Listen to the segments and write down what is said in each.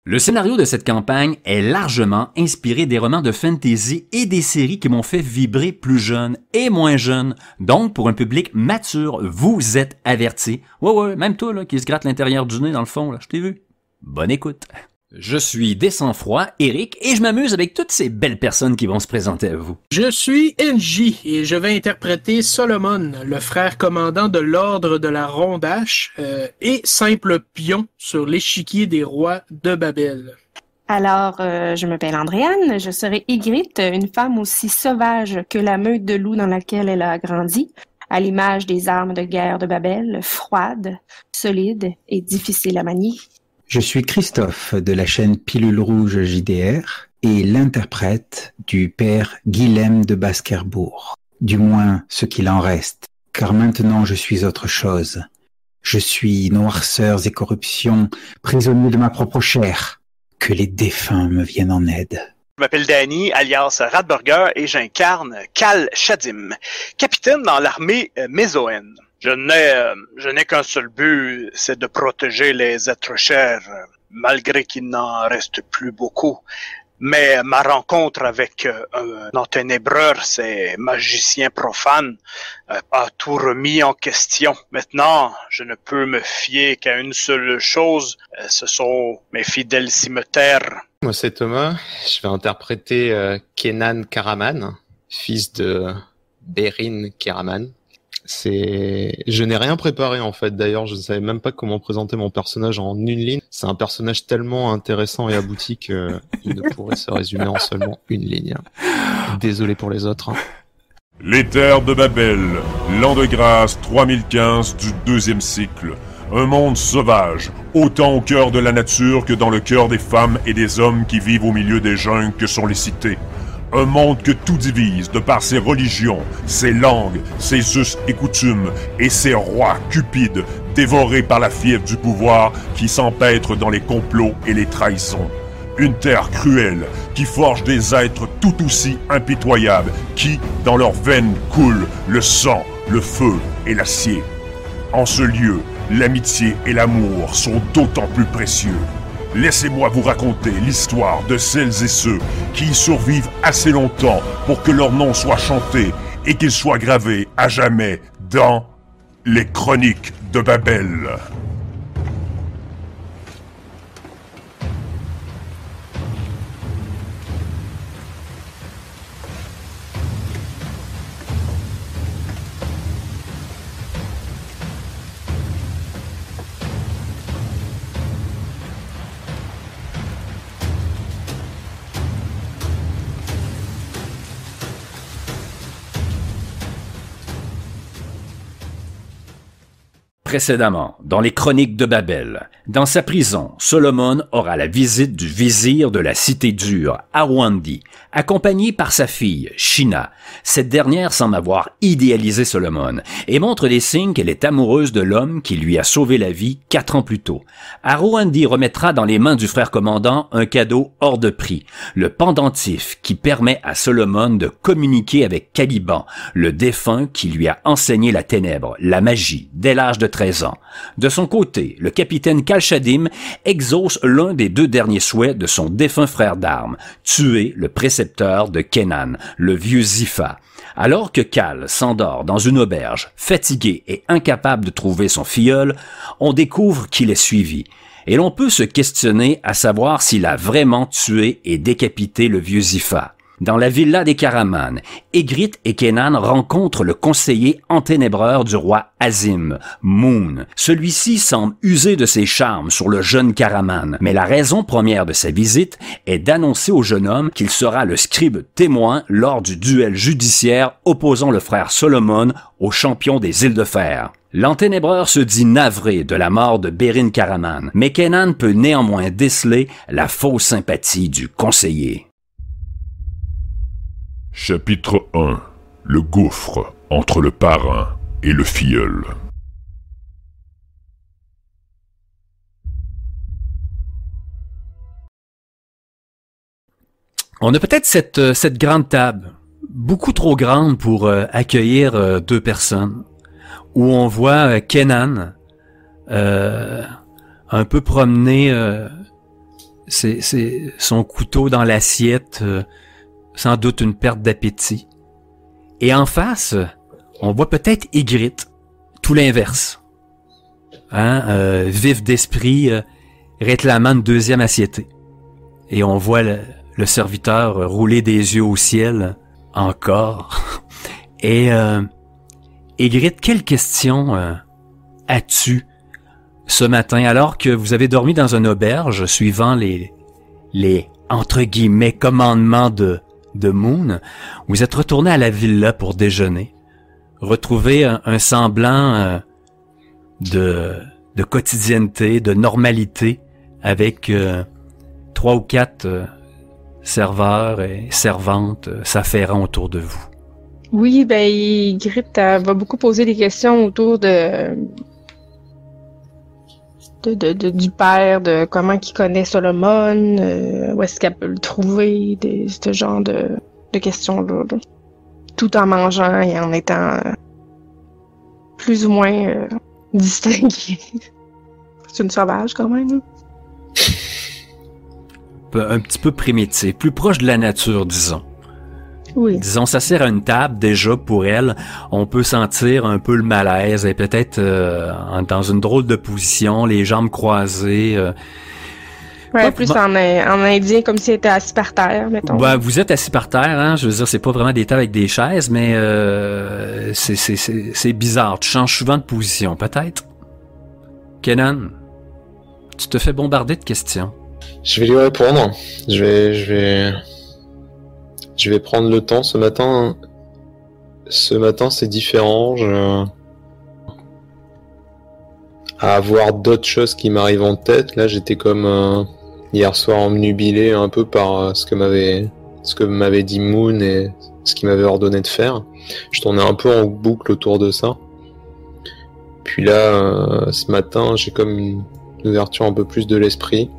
Le scénario de cette campagne est largement inspiré des romans de fantasy et des séries qui m'ont fait vibrer plus jeune et moins jeune. Donc, pour un public mature, vous êtes avertis. Ouais, même toi là, qui se gratte l'intérieur du nez dans le fond, là, je t'ai vu. Bonne écoute. Je suis des sang-froid, Eric, et je m'amuse avec toutes ces belles personnes qui vont se présenter à vous. Je suis NJ et je vais interpréter Solomon, le frère commandant de l'ordre de la Rondache et simple pion sur l'échiquier des rois de Babel. Alors, je m'appelle Andréane, je serai Ygritte, une femme aussi sauvage que la meute de loups dans laquelle elle a grandi, à l'image des armes de guerre de Babel, froides, solides et difficiles à manier. Je suis Christophe de la chaîne Pilule Rouge JDR et l'interprète du père Guilhem de Baskerbourg. Du moins, ce qu'il en reste, car maintenant je suis autre chose. Je suis noirceurs et corruption, prisonnier de ma propre chair. Que les défunts me viennent en aide. Je m'appelle Danny, alias Radburger, et j'incarne Kal Shadim, capitaine dans l'armée mésoenne. Je n'ai qu'un seul but, c'est de protéger les êtres chers, malgré qu'il n'en reste plus beaucoup. Mais ma rencontre avec un enténébreur, ces magiciens profanes, a tout remis en question. Maintenant, je ne peux me fier qu'à une seule chose, ce sont mes fidèles cimmetaires. Moi, c'est Thomas. Je vais interpréter Kenan Karaman, fils de Berin Karaman. Je n'ai rien préparé en fait. D'ailleurs, je ne savais même pas comment présenter mon personnage en une ligne. C'est un personnage tellement intéressant et abouti qu'il ne pourrait se résumer en seulement une ligne. Désolé pour les autres. Les terres de Babel, l'an de grâce 3015 du deuxième cycle. Un monde sauvage, autant au cœur de la nature que dans le cœur des femmes et des hommes qui vivent au milieu des jungles que sont les cités. Un monde que tout divise de par ses religions, ses langues, ses us et coutumes, et ses rois cupides, dévorés par la fièvre du pouvoir qui s'empêtre dans les complots et les trahisons. Une terre cruelle qui forge des êtres tout aussi impitoyables qui, dans leurs veines, coule le sang, le feu et l'acier. En ce lieu, l'amitié et l'amour sont d'autant plus précieux. Laissez-moi vous raconter l'histoire de celles et ceux qui y survivent assez longtemps pour que leur nom soit chanté et qu'ils soient gravés à jamais dans les chroniques de Babel. Précédemment, dans les chroniques de Babel, dans sa prison, Solomon aura la visite du vizir de la cité dure, Arouandi, accompagné par sa fille, Shina. Cette dernière semble avoir idéalisé Solomon et montre des signes qu'elle est amoureuse de l'homme qui lui a sauvé la vie 4 ans plus tôt. Arouandi remettra dans les mains du frère commandant un cadeau hors de prix, le pendentif qui permet à Solomon de communiquer avec Caliban, le défunt qui lui a enseigné la ténèbre, la magie, dès l'âge de 13 ans. De son côté, le capitaine Kal Shadim exauce l'un des 2 derniers souhaits de son défunt frère d'armes, tuer le précepteur de Kenan, le vieux Zifa. Alors que Kal s'endort dans une auberge, fatigué et incapable de trouver son filleul, on découvre qu'il est suivi. Et l'on peut se questionner à savoir s'il a vraiment tué et décapité le vieux Zifa. Dans la villa des Karaman, Ygritte et Kenan rencontrent le conseiller enténébreur du roi Azim, Moon. Celui-ci semble user de ses charmes sur le jeune Karaman, mais la raison première de sa visite est d'annoncer au jeune homme qu'il sera le scribe témoin lors du duel judiciaire opposant le frère Solomon au champion des îles de fer. L'enténébreur se dit navré de la mort de Berin Karaman, mais Kenan peut néanmoins déceler la fausse sympathie du conseiller. Chapitre 1. Le gouffre entre le parrain et le filleul. On a peut-être cette grande table, beaucoup trop grande pour accueillir 2 personnes, où on voit Kenan un peu promener c'est son couteau dans l'assiette, sans doute une perte d'appétit. Et en face, on voit peut-être Ygritte, tout l'inverse. Vif d'esprit, réclamant une deuxième assiette. Et on voit le serviteur rouler des yeux au ciel, encore. Et Ygritte, quelle question as-tu ce matin, alors que vous avez dormi dans une auberge, suivant les entre guillemets commandements de Moon, vous êtes retourné à la villa pour déjeuner, retrouver un semblant de quotidienneté, de normalité, avec 3 ou 4 serveurs et servantes s'affairant autour de vous. Oui, ben Ygritte va beaucoup poser des questions autour du père, de comment il connaît Solomon, où est-ce qu'elle peut le trouver, ce genre de questions-là. Là. Tout en mangeant et en étant plus ou moins distinguée. C'est une sauvage quand même. Hein? Un petit peu primitif, plus proche de la nature, disons. Oui. Disons, s'asseoir à une table, déjà, pour elle, on peut sentir un peu le malaise, et peut-être dans une drôle de position, les jambes croisées. Ouais, plus en indien, comme si elle était assis par terre, mettons. Ben, vous êtes assis par terre, hein, je veux dire, c'est pas vraiment des tables avec des chaises, mais c'est bizarre, tu changes souvent de position, peut-être? Kenan, tu te fais bombarder de questions. Je vais lui répondre. Je vais prendre le temps. Ce matin, c'est différent. À avoir d'autres choses qui m'arrivent en tête. Là, j'étais comme hier soir omnubilé un peu par ce que m'avait dit Moon et ce qu'il m'avait ordonné de faire. Je tournais un peu en boucle autour de ça. Puis là, ce matin, j'ai comme une ouverture un peu plus de l'esprit.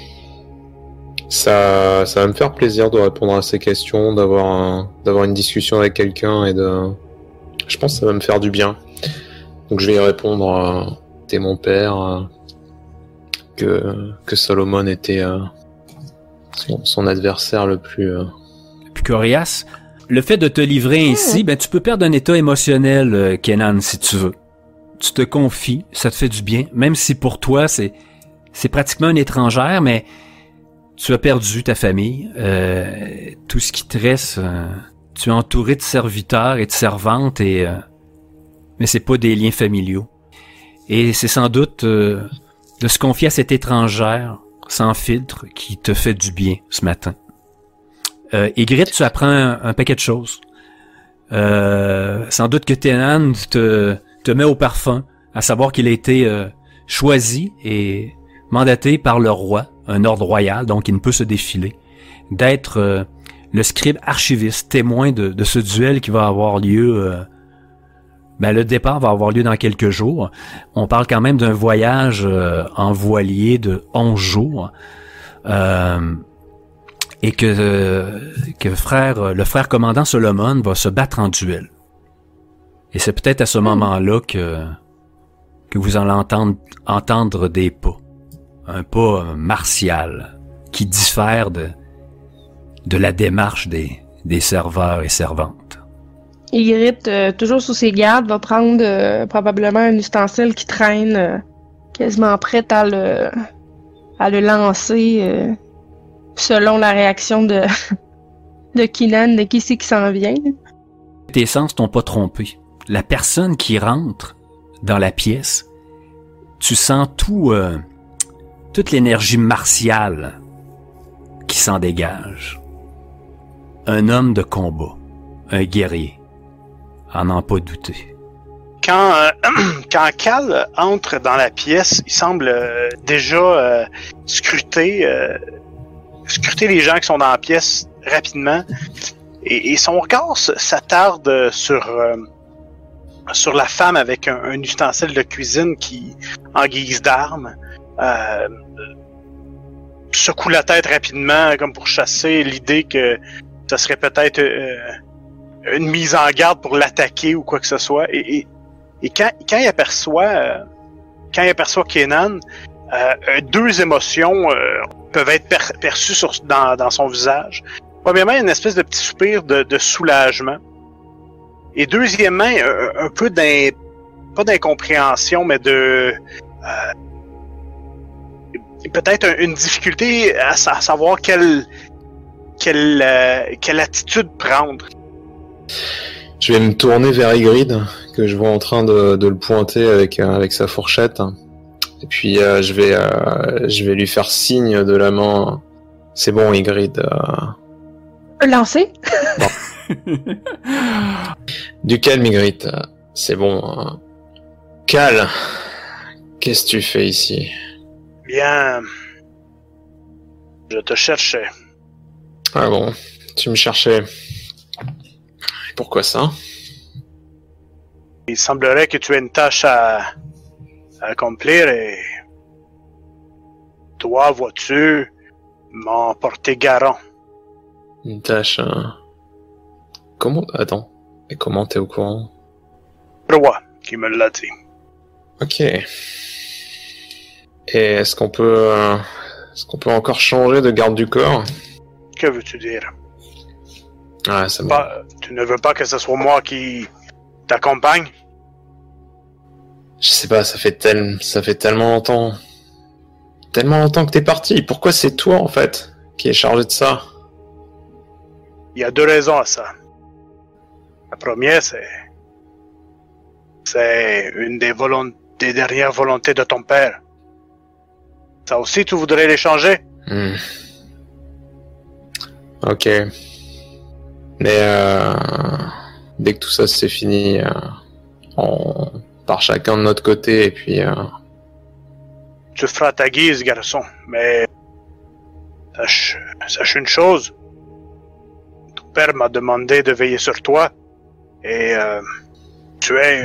Ça va me faire plaisir de répondre à ces questions, d'avoir une discussion avec quelqu'un je pense que ça va me faire du bien. Donc je vais y répondre, t'es mon père, que Solomon était son adversaire le plus coriace. Le fait de te livrer ainsi, ben tu peux perdre un état émotionnel, Kenan, si tu veux. Tu te confies, ça te fait du bien, même si pour toi c'est pratiquement une étrangère, mais tu as perdu ta famille, tout ce qui te reste, tu es entouré de serviteurs et de servantes, mais c'est pas des liens familiaux. Et c'est sans doute de se confier à cette étrangère sans filtre qui te fait du bien ce matin. Ygritte, tu apprends un paquet de choses. Sans doute que Kenan te met au parfum, à savoir qu'il a été choisi et mandaté par le roi, un ordre royal, donc il ne peut se défiler, d'être le scribe archiviste, témoin de ce duel qui va avoir lieu. Le départ va avoir lieu dans quelques jours. On parle quand même d'un voyage en voilier de 11 jours. Et que le frère commandant Solomon va se battre en duel. Et c'est peut-être à ce moment-là que vous allez entendre des pas. Un pas martial qui diffère de la démarche des serveurs et servantes. Ygritte, toujours sous ses gardes, va prendre probablement un ustensile qui traîne, quasiment prête à le lancer selon la réaction de Kenan, de qui c'est qui s'en vient. Tes sens t'ont pas trompé. La personne qui rentre dans la pièce, tu sens toute l'énergie martiale qui s'en dégage. Un homme de combat, un guerrier, à n'en pas douter. Quand Cal entre dans la pièce, il semble déjà scruter les gens qui sont dans la pièce rapidement, et son regard s'attarde sur la femme avec un ustensile de cuisine qui, en guise d'arme, secoue la tête rapidement comme pour chasser l'idée que ça serait peut-être une mise en garde pour l'attaquer ou quoi que ce soit. Et quand il aperçoit Kenan, deux émotions peuvent être perçues dans son visage. Premièrement, une espèce de petit soupir de soulagement. Et deuxièmement, un peu pas d'incompréhension, mais peut-être une difficulté à savoir quelle attitude prendre. Je vais me tourner vers Ygritte, que je vois en train de le pointer avec sa fourchette. Et puis je vais lui faire signe de la main. C'est bon, Ygritte. Lancer? Du calme, Ygritte. C'est bon. Cal, qu'est-ce que tu fais ici? Bien, je te cherchais. Ah bon, tu me cherchais. Pourquoi ça? Il semblerait que tu aies une tâche à accomplir et toi, vois-tu, m'en porter garant. Une tâche... Comment... Attends. Et comment t'es au courant? Le roi qui me l'a dit. Ok. Et est-ce qu'on peut encore changer de garde du corps? Que veux-tu dire? Ah, ça tu ne veux pas que ce soit moi qui t'accompagne? Je sais pas, ça fait tellement longtemps. Tellement longtemps que t'es parti. Pourquoi c'est toi, en fait, qui est chargé de ça? Il y a deux raisons à ça. La première, c'est une des dernières volontés de ton père. Ça aussi, tu voudrais les changer? Ok. Mais dès que tout ça c'est fini, on part chacun de notre côté et puis... Tu feras ta guise, garçon, mais sache une chose. Ton père m'a demandé de veiller sur toi et tu es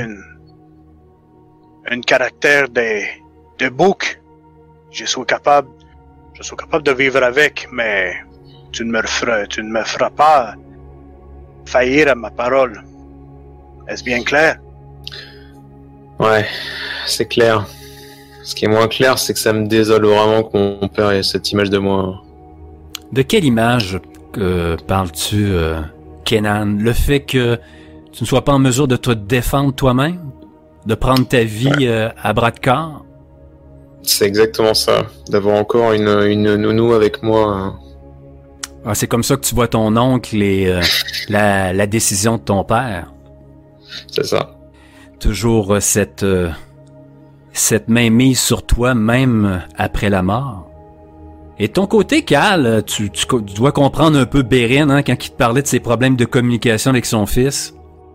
un caractère de bouc. Je suis capable de vivre avec, mais tu ne me feras pas faillir à ma parole. Est-ce bien clair? Ouais, c'est clair. Ce qui est moins clair, c'est que ça me désole vraiment que mon père ait cette image de moi. De quelle image parles-tu, Kenan? Le fait que tu ne sois pas en mesure de te défendre toi-même? De prendre ta vie à bras de corps? C'est exactement ça. D'avoir encore une nounou avec moi. Ah, c'est comme ça que tu vois ton oncle et la décision de ton père. C'est ça. Toujours cette mainmise sur toi, même après la mort. Et de ton côté, Cal, tu dois comprendre un peu Bérine, hein, quand il te parlait de ses problèmes de communication avec son fils.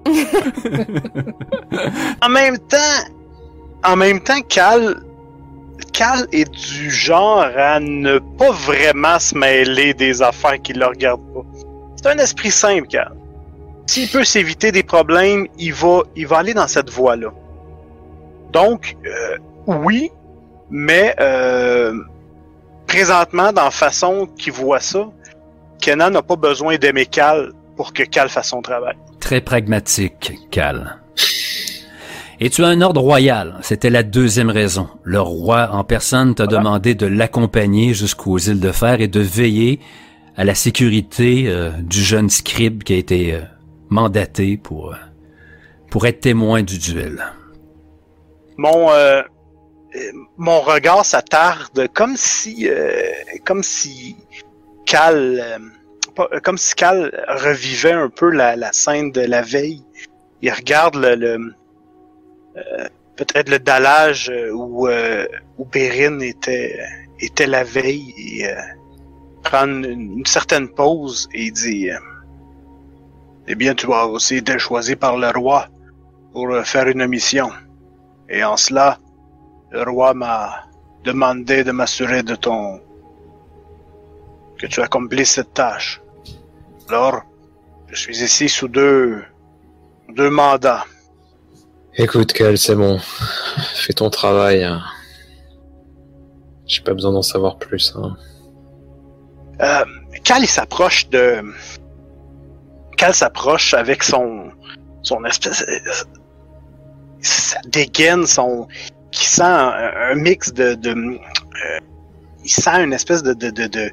En même temps, Cal est du genre à ne pas vraiment se mêler des affaires qui le regardent pas. C'est un esprit simple, Cal. S'il peut s'éviter des problèmes, il va aller dans cette voie-là. Donc, oui, mais présentement, dans la façon qu'il voit ça, Kenan n'a pas besoin d'aimer Cal pour que Cal fasse son travail. Très pragmatique, Cal. Et tu as un ordre royal. C'était la deuxième raison. Le roi en personne t'a demandé de l'accompagner jusqu'aux îles de Fer et de veiller à la sécurité du jeune scribe qui a été mandaté pour être témoin du duel. Mon regard s'attarde comme si Cal revivait un peu la scène de la veille. Il regarde peut-être le dallage où Bérine était la veille et prend une certaine pause et il dit eh bien, tu as aussi été choisi par le roi pour faire une mission. Et en cela, le roi m'a demandé de m'assurer que tu accomplisses cette tâche. Alors, je suis ici sous deux mandats. Écoute, Cal, c'est bon. Fais ton travail. J'ai pas besoin d'en savoir plus. Cal, Cal s'approche avec son espèce... Sa dégaine, qui sent un mix de sent une espèce de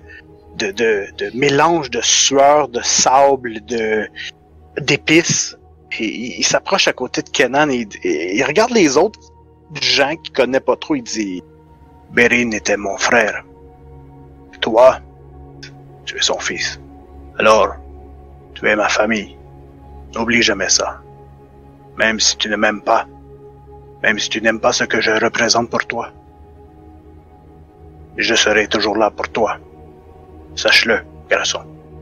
mélange de sueur, de sable, d'épices. Et il s'approche à côté de Kenan et il regarde les autres gens qu'il connaît pas trop. Il dit « Bérine était mon frère. Toi, tu es son fils. Alors, tu es ma famille. N'oublie jamais ça. Même si tu ne m'aimes pas. Même si tu n'aimes pas ce que je représente pour toi. Je serai toujours là pour toi. Sache-le, garçon. »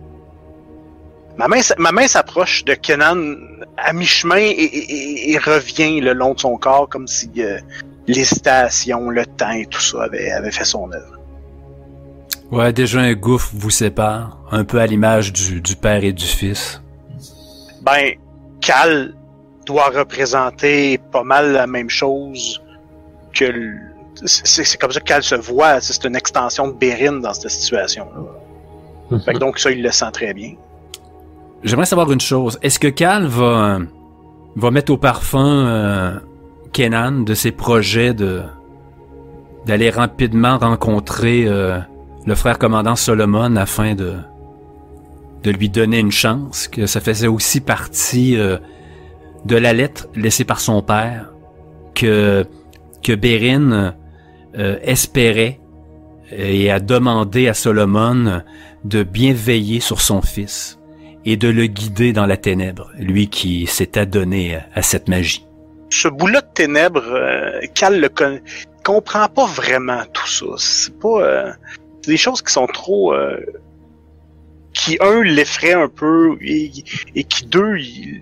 Ma main s'approche de Kenan à mi-chemin et revient le long de son corps comme si l'hésitation, le temps et tout ça avait fait son œuvre. Ouais, déjà un gouffre vous sépare, un peu à l'image du père et du fils. Ben, Cal doit représenter pas mal la même chose que... C'est comme ça que Cal se voit, c'est une extension de Bérine dans cette situation-là. Fait que donc ça, il le sent très bien. J'aimerais savoir une chose. Est-ce que Cal va mettre au parfum Kenan de ses projets d'aller rapidement rencontrer le frère commandant Solomon afin de lui donner une chance, que ça faisait aussi partie de la lettre laissée par son père, que Bérine espérait et a demandé à Solomon de bien veiller sur son fils et de le guider dans la ténèbre, lui qui s'est adonné à cette magie. Ce bout-là de ténèbres, Cal comprend pas vraiment tout ça. C'est pas... c'est des choses qui sont trop... qui, un, l'effraient un peu, et qui, deux, il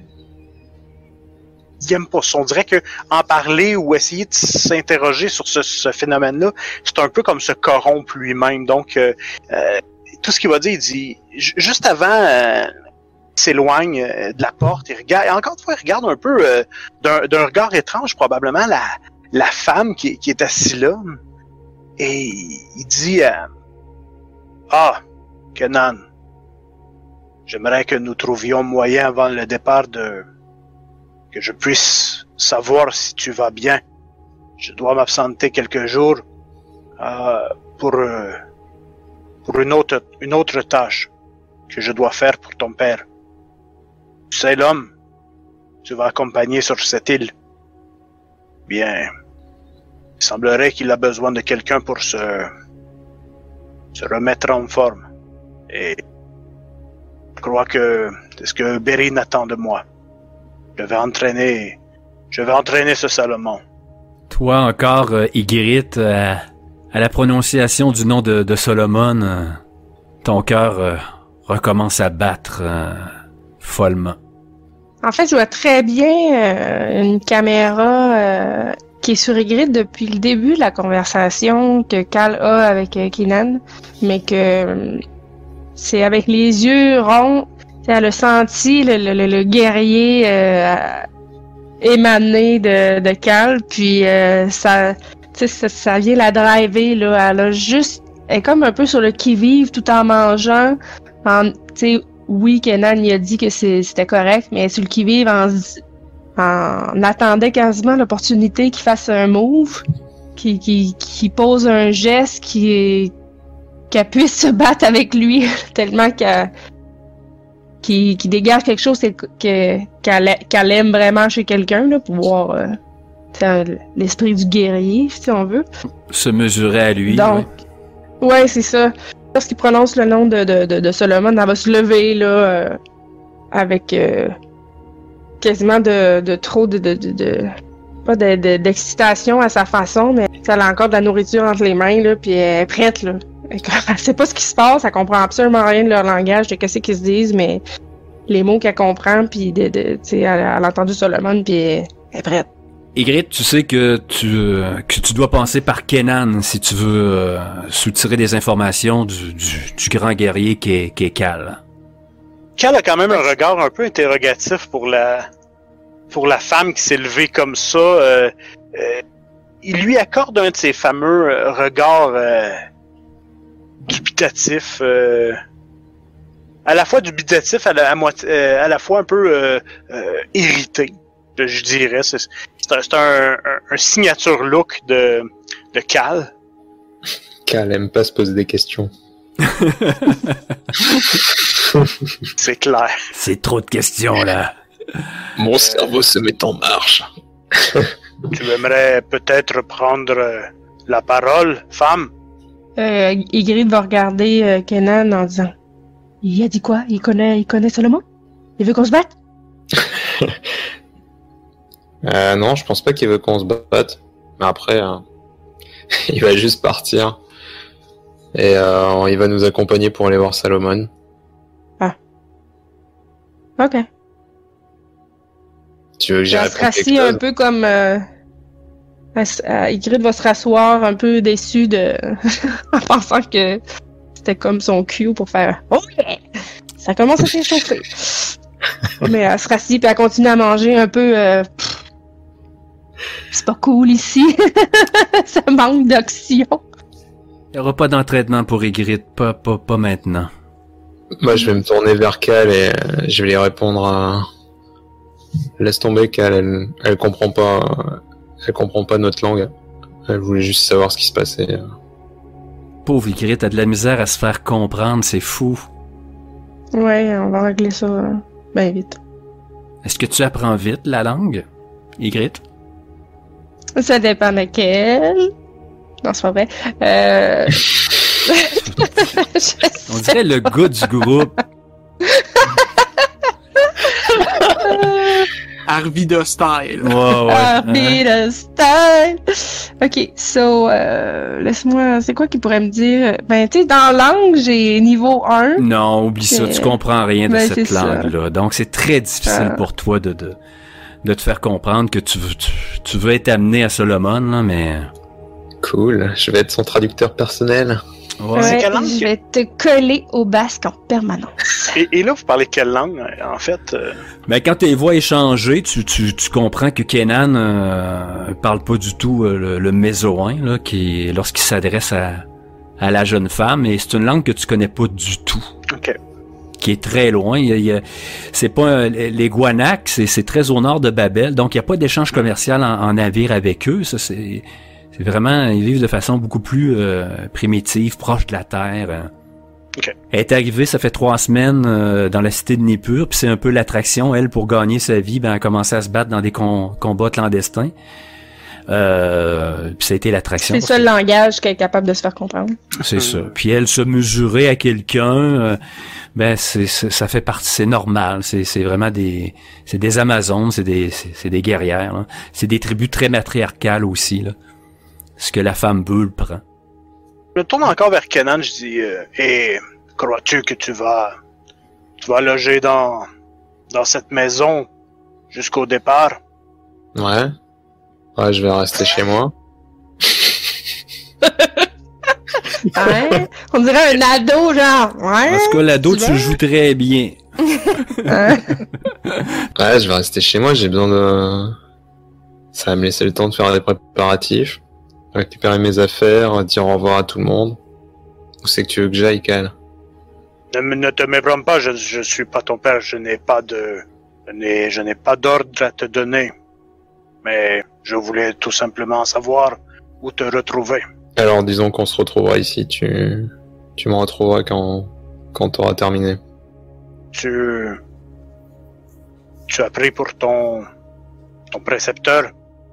aime pas ça. On dirait que en parler ou essayer de s'interroger sur ce phénomène-là, c'est un peu comme se corrompre lui-même. Donc, tout ce qu'il va dire, il dit... Juste avant... s'éloigne de la porte, il regarde, et encore une fois, il regarde un peu d'un regard étrange, probablement la femme qui est assise là, et il dit Ah, Kenan, j'aimerais que nous trouvions moyen avant le départ que je puisse savoir si tu vas bien. Je dois m'absenter quelques jours pour une autre tâche que je dois faire pour ton père. Tu sais l'homme, tu vas accompagner sur cette île. Bien, il semblerait qu'il a besoin de quelqu'un pour se remettre en forme. Et je crois que c'est ce que Bérine attend de moi. Je vais entraîner ce Salomon. Toi encore, Ygritte, à la prononciation du nom de Solomon, ton cœur recommence à battre follement. En fait, je vois très bien une caméra qui est sur Ygritte depuis le début de la conversation que Cal a avec Kenan, mais que c'est avec les yeux ronds. Elle a senti le guerrier émaner de Cal, puis ça vient la driver, là. Elle est comme un peu sur le qui-vive tout en mangeant. Oui, Kenan il a dit que c'était correct, mais sur le qui-vive en attendait quasiment l'opportunité qu'il fasse un move, qu'il pose un geste, qu'elle puisse se battre avec lui, tellement qu'il dégage quelque chose qu'elle aime vraiment chez quelqu'un, là, pour voir l'esprit du guerrier, si on veut. Se mesurer à lui. Donc, ouais, c'est ça. Lorsqu'il prononce le nom de Solomon, elle va se lever là avec quasiment de trop pas d'excitation à sa façon, mais elle a encore de la nourriture entre les mains là, puis elle est prête là. Elle sait pas ce qui se passe, elle comprend absolument rien de leur langage, de qu'est-ce qu'ils se disent, mais les mots qu'elle comprend, puis elle a entendu Solomon, puis elle est prête. Ygritte, tu sais que tu dois passer par Kenan si tu veux soutirer des informations du grand guerrier qui est Cal. Cal a quand même un regard un peu interrogatif pour la femme qui s'est levée comme ça. Il lui accorde un de ces fameux regards dubitatifs, à la fois dubitatif, à la fois un peu irrité, je dirais. C'est un signature look de Cal. Cal aime pas se poser des questions. C'est clair. C'est trop de questions, là. Mon cerveau se met en marche. Tu aimerais peut-être prendre la parole, femme? Ygritte va regarder Kenan en disant « Il a dit quoi? Il connaît Solomon? Il veut qu'on se batte? » Non, je pense pas qu'il veut qu'on se batte. Mais après, il va juste partir. Et il va nous accompagner pour aller voir Salomon. Ah. Ok. Tu veux que j'y Elle réponde se rassit un peu comme... Ygritte va se rasseoir un peu déçue de... en pensant que c'était comme son cue pour faire « Oh yeah! Ça commence à s'échauffer. » Mais elle se rassit puis elle continue à manger un peu... C'est pas cool ici. Ça manque d'action. Il n'y aura pas d'entraînement pour Ygritte, pas maintenant. Moi, je vais me tourner vers Cal et je vais lui répondre Laisse tomber, Cal, elle comprend pas... Elle comprend pas notre langue. Elle voulait juste savoir ce qui se passait. Pauvre Ygritte a de la misère à se faire comprendre, c'est fou. Ouais, on va régler ça bien vite. Est-ce que tu apprends vite la langue, Ygritte? Ça dépend de quelle. Non, c'est pas vrai. On dirait le gars du groupe. Arvida style. Ouais. Arvida style. Ok, so, laisse-moi... C'est quoi qu'il pourrait me dire? Ben, tu sais, dans langue, j'ai niveau 1. Non, oublie ça, tu comprends rien de cette c'est langue-là. Donc, c'est très difficile pour toi de te faire comprendre que tu veux être amené à Solomon, là, mais... Cool, je vais être son traducteur personnel. Ouais. C'est quelle langue? Je vais te coller au basque en permanence. Et là, vous parlez quelle langue, en fait? Mais quand tes voix échangées, tu comprends que Kenan parle pas du tout le mésoin, là, lorsqu'il s'adresse à la jeune femme, et c'est une langue que tu connais pas du tout. OK. Qui est très loin. C'est pas les Guanacs, c'est très au nord de Babel, donc il n'y a pas d'échange commercial en navire avec eux. Ça, c'est vraiment, ils vivent de façon beaucoup plus primitive, proche de la terre. Okay. Elle est arrivée, ça fait 3 semaines dans la cité de Nippur, puis c'est un peu l'attraction. Elle, pour gagner sa vie, ben, elle a commencé à se battre dans des combats clandestins. Puis ça a été l'attraction. C'est ça le langage qu'elle est capable de se faire comprendre. C'est ça. Puis elle se mesurer à quelqu'un, ben ça fait partie, c'est normal. C'est vraiment des Amazones, c'est des guerrières. Là. C'est des tribus très matriarcales aussi. Là. Ce que la femme veut le prend. Je me tourne encore vers Kenan, je dis et crois-tu que tu vas loger dans cette maison jusqu'au départ? Ouais, je vais rester chez moi. Ouais. On dirait un ado, genre. Ouais. En tout cas, l'ado, tu le joues très bien. Ouais, je vais rester chez moi, j'ai besoin de... Ça va me laisser le temps de faire des préparatifs, récupérer mes affaires, dire au revoir à tout le monde. Où c'est que tu veux que j'aille, Cal? Ne te méprends pas, je suis pas ton père, je n'ai pas d'ordre à te donner. Mais je voulais tout simplement savoir où te retrouver. Alors disons qu'on se retrouvera ici, tu me retrouveras quand t'auras terminé. Tu as pris pour ton précepteur?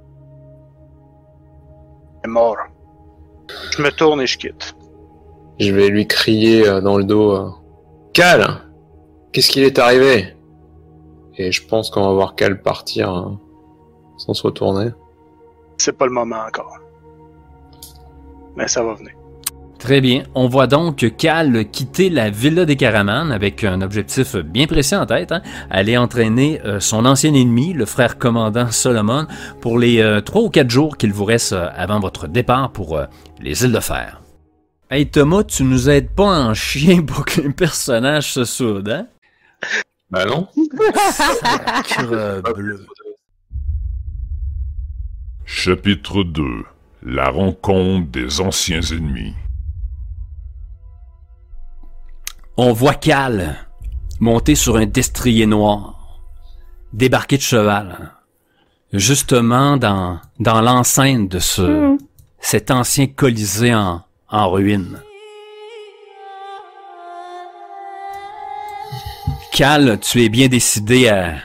Il est mort. Je me tourne et je quitte. Je vais lui crier dans le dos Cal, qu'est-ce qu'il est arrivé? Et je pense qu'on va voir Cal partir sans se retourner. C'est pas le moment encore. Mais ça va venir. Très bien. On voit donc Cal quitter la Villa des Caraman avec un objectif bien précis en tête, hein, aller entraîner son ancien ennemi, le frère commandant Solomon, pour les 3 ou 4 jours qu'il vous reste avant votre départ pour les îles de fer. Hey Thomas, tu nous aides pas en chien pour que les personnages se soudent, hein? Bah non. Crebleu. Chapitre 2. La rencontre des anciens ennemis. On voit Cal monter sur un destrier noir, débarquer de cheval, hein, justement dans l'enceinte de cet ancien colisée en en ruine. Cal, tu es bien décidé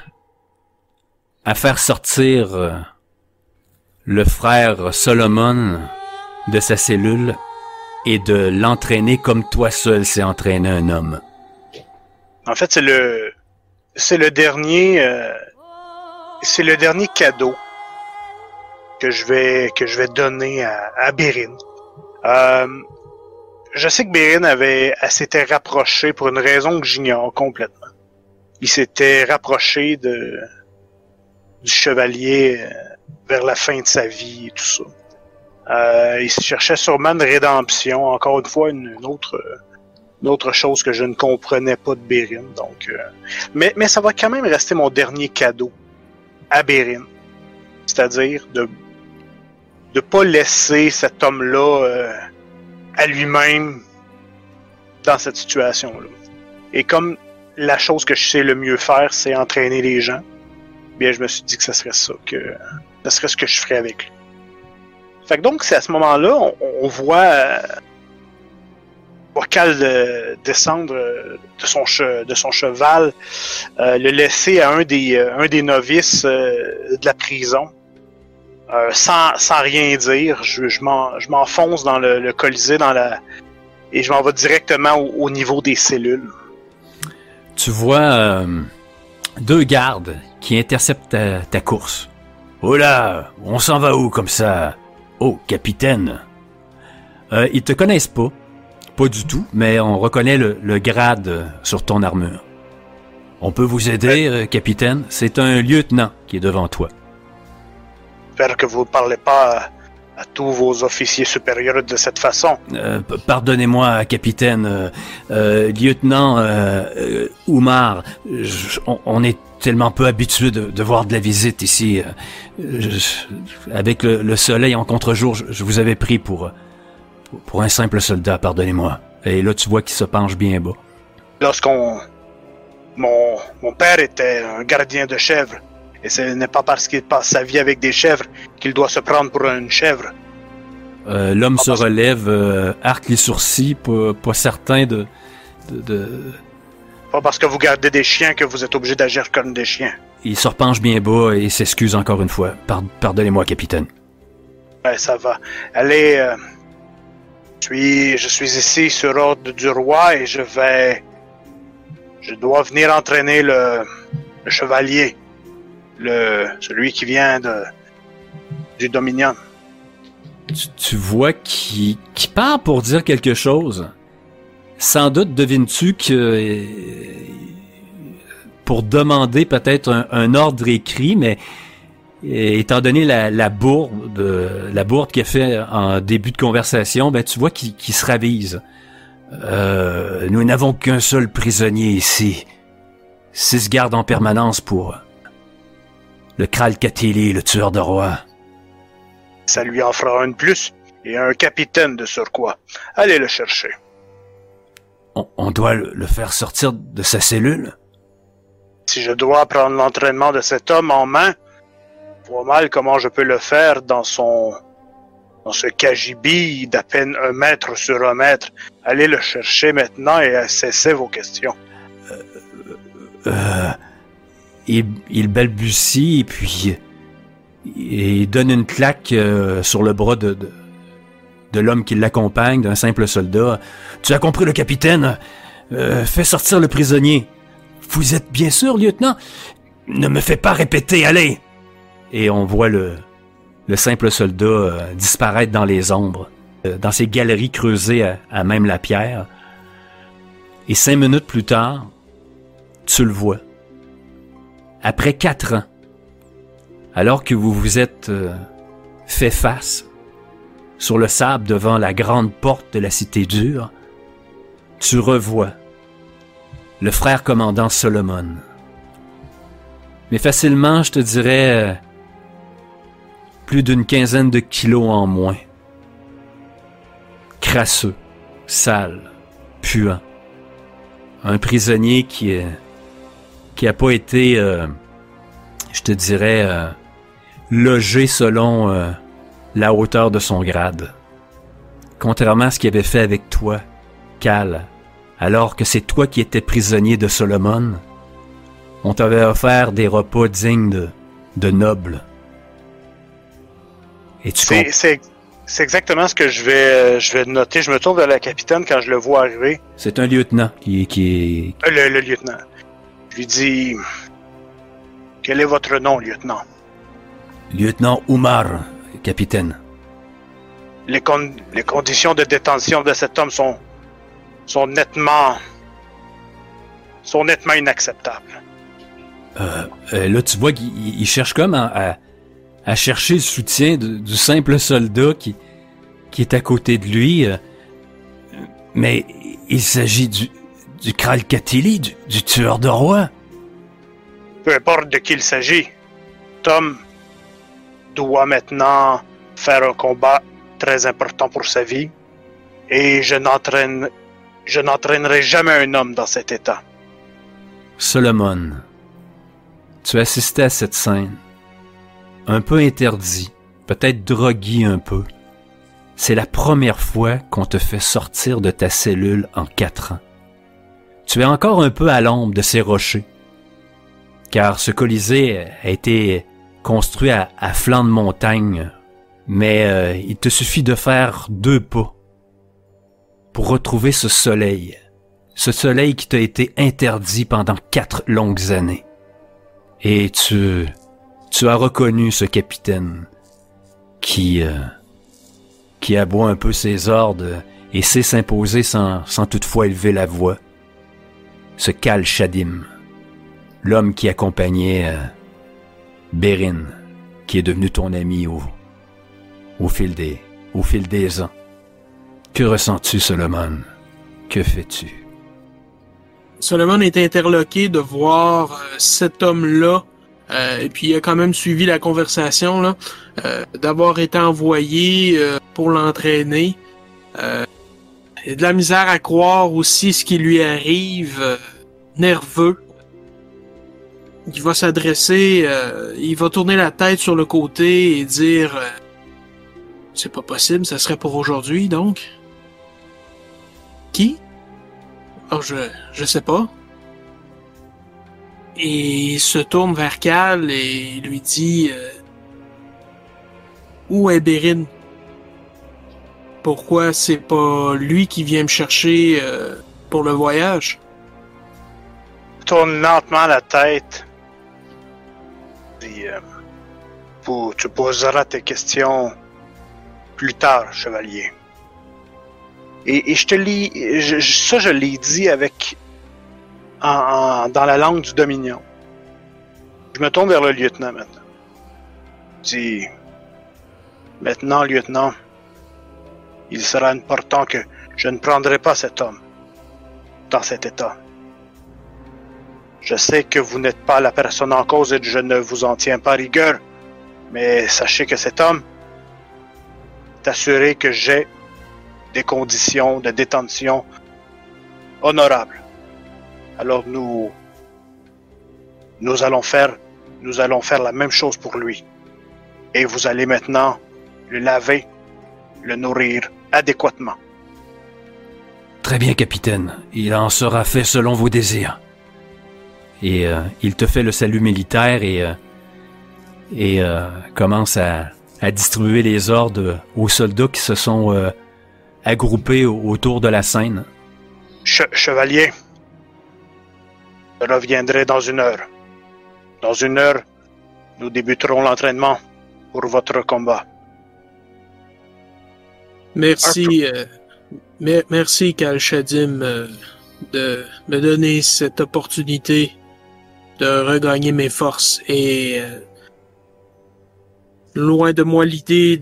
à faire sortir le frère Solomon de sa cellule et de l'entraîner comme toi seul sais entraîner un homme. En fait, c'est le dernier cadeau que je vais donner à Bérine. Je sais que Bérine elle s'était rapprochée pour une raison que j'ignore complètement. Il s'était rapproché du chevalier vers la fin de sa vie et tout ça. Il cherchait sûrement une rédemption, encore une fois une autre chose que je ne comprenais pas de Bérine. Donc, mais ça va quand même rester mon dernier cadeau à Bérine, c'est-à-dire de pas laisser cet homme-là à lui-même dans cette situation-là. Et comme la chose que je sais le mieux faire, c'est entraîner les gens, bien je me suis dit que ça serait ce que je ferais avec lui. Fait que donc c'est à ce moment-là, on voit Cal descendre de son cheval, le laisser à un des novices de la prison, sans rien dire. Je m'enfonce dans le colisée et je m'en vais directement au niveau des cellules. Tu vois deux gardes qui interceptent ta course. Oh là, on s'en va où comme ça? Oh, capitaine. Ils te connaissent pas du tout, mais on reconnaît le grade sur ton armure. On peut vous aider, capitaine? C'est un lieutenant qui est devant toi. J'espère que vous ne parlez pas à tous vos officiers supérieurs de cette façon. Pardonnez-moi, capitaine. Lieutenant Oumar, on est tellement peu habitué de voir de la visite ici. Avec le soleil en contre-jour, je vous avais pris pour un simple soldat, pardonnez-moi. Et là, tu vois qu'il se penche bien bas. Mon père était un gardien de chèvres. Et ce n'est pas parce qu'il passe sa vie avec des chèvres qu'il doit se prendre pour une chèvre. L'homme se relève, arque les sourcils, pas certain de... Pas parce que vous gardez des chiens que vous êtes obligé d'agir comme des chiens. Il se repenche bien bas et s'excuse encore une fois. Pardonnez-moi, capitaine. Ouais, ça va. Allez, je suis ici sur ordre du roi et je dois venir entraîner le chevalier. Celui qui vient du Dominion. Tu vois qui part pour dire quelque chose. Sans doute devines-tu que pour demander peut-être un ordre écrit, mais étant donné la bourde qu'il a fait en début de conversation, ben tu vois qu'il se ravise. Nous n'avons qu'un seul prisonnier ici. 6 gardes en permanence pour le Kral Katili, le tueur de rois. Ça lui en fera un de plus, et un capitaine de surcroît. Allez le chercher. On doit le faire sortir de sa cellule? Si je dois prendre l'entraînement de cet homme en main, je vois mal comment je peux le faire dans ce cagibi d'à peine 1 mètre sur 1 mètre. Allez le chercher maintenant et cessez vos questions. Il balbutie et puis il donne une claque sur le bras de l'homme qui l'accompagne, d'un simple soldat. « Tu as compris, le capitaine? Fais sortir le prisonnier. »« Vous êtes bien sûr, lieutenant? Ne me fais pas répéter, allez !» Et on voit le simple soldat disparaître dans les ombres, dans ces galeries creusées à même la pierre. Et 5 minutes plus tard, tu le vois. Après 4 ans, alors que vous vous êtes fait face sur le sable devant la grande porte de la cité dure, tu revois le frère commandant Solomon. Mais facilement, je te dirais, plus d'une 15aine de kilos en moins. Crasseux, sale, puant. Un prisonnier qui a pas été, je te dirais, logé selon la hauteur de son grade. contrairement à ce qu'il avait fait avec toi, Cal, alors que c'est toi qui étais prisonnier de Solomon, on t'avait offert des repas dignes de nobles. Et c'est exactement ce que je vais noter. Je me tourne vers le capitaine quand je le vois arriver. C'est un lieutenant qui est... Le lieutenant. Je lui dis... Quel est votre nom, lieutenant? Lieutenant Umar, capitaine. Les conditions de détention de cet homme sont nettement inacceptables. Là, tu vois qu'il cherche comme à chercher le soutien du simple soldat qui est à côté de lui. Mais il s'agit du Kral Katili, du tueur de rois. Peu importe de qui il s'agit, Tom doit maintenant faire un combat très important pour sa vie, et je n'entraînerai jamais un homme dans cet état. Solomon, tu assistais à cette scène. Un peu interdit, peut-être drogué un peu. C'est la première fois qu'on te fait sortir de ta cellule en 4 ans. Tu es encore un peu à l'ombre de ces rochers, car ce Colisée a été construit à flanc de montagne, mais il te suffit de faire 2 pas pour retrouver ce soleil qui t'a été interdit pendant 4 longues années. Et tu as reconnu ce capitaine qui aboie un peu ses ordres et sait s'imposer sans toutefois élever la voix. Ce Cal Shadim, l'homme qui accompagnait Bérin, qui est devenu ton ami au fil des ans. Que ressens-tu, Solomon? Que fais-tu? Solomon est interloqué de voir cet homme-là, et puis il a quand même suivi la conversation, là, d'avoir été envoyé pour l'entraîner. Il a de la misère à croire aussi ce qui lui arrive, nerveux. Il va s'adresser, il va tourner la tête sur le côté et dire c'est pas possible, ça serait pour aujourd'hui, donc. Qui? Oh, je sais pas. Et il se tourne vers Cal et lui dit où est Bérin? Pourquoi c'est pas lui qui vient me chercher pour le voyage? Tourne lentement la tête. Et, tu poseras tes questions plus tard, chevalier. Et je te lis, je l'ai dit avec dans la langue du Dominion. Je me tourne vers le lieutenant maintenant. Je dis, maintenant, lieutenant, il sera important que je ne prendrai pas cet homme dans cet état. Je sais que vous n'êtes pas la personne en cause et que je ne vous en tiens pas rigueur, mais sachez que cet homme est assuré que j'ai des conditions de détention honorables. Alors nous allons faire la même chose pour lui. Et vous allez maintenant le laver, le nourrir adéquatement. Très bien, capitaine. Il en sera fait selon vos désirs. Et il te fait le salut militaire et commence à distribuer les ordres aux soldats qui se sont agroupés autour de la scène. Chevalier, je reviendrai dans 1 heure. Dans 1 heure, nous débuterons l'entraînement pour votre combat. Merci, merci Cal Shadim de me donner cette opportunité de regagner mes forces et loin de moi l'idée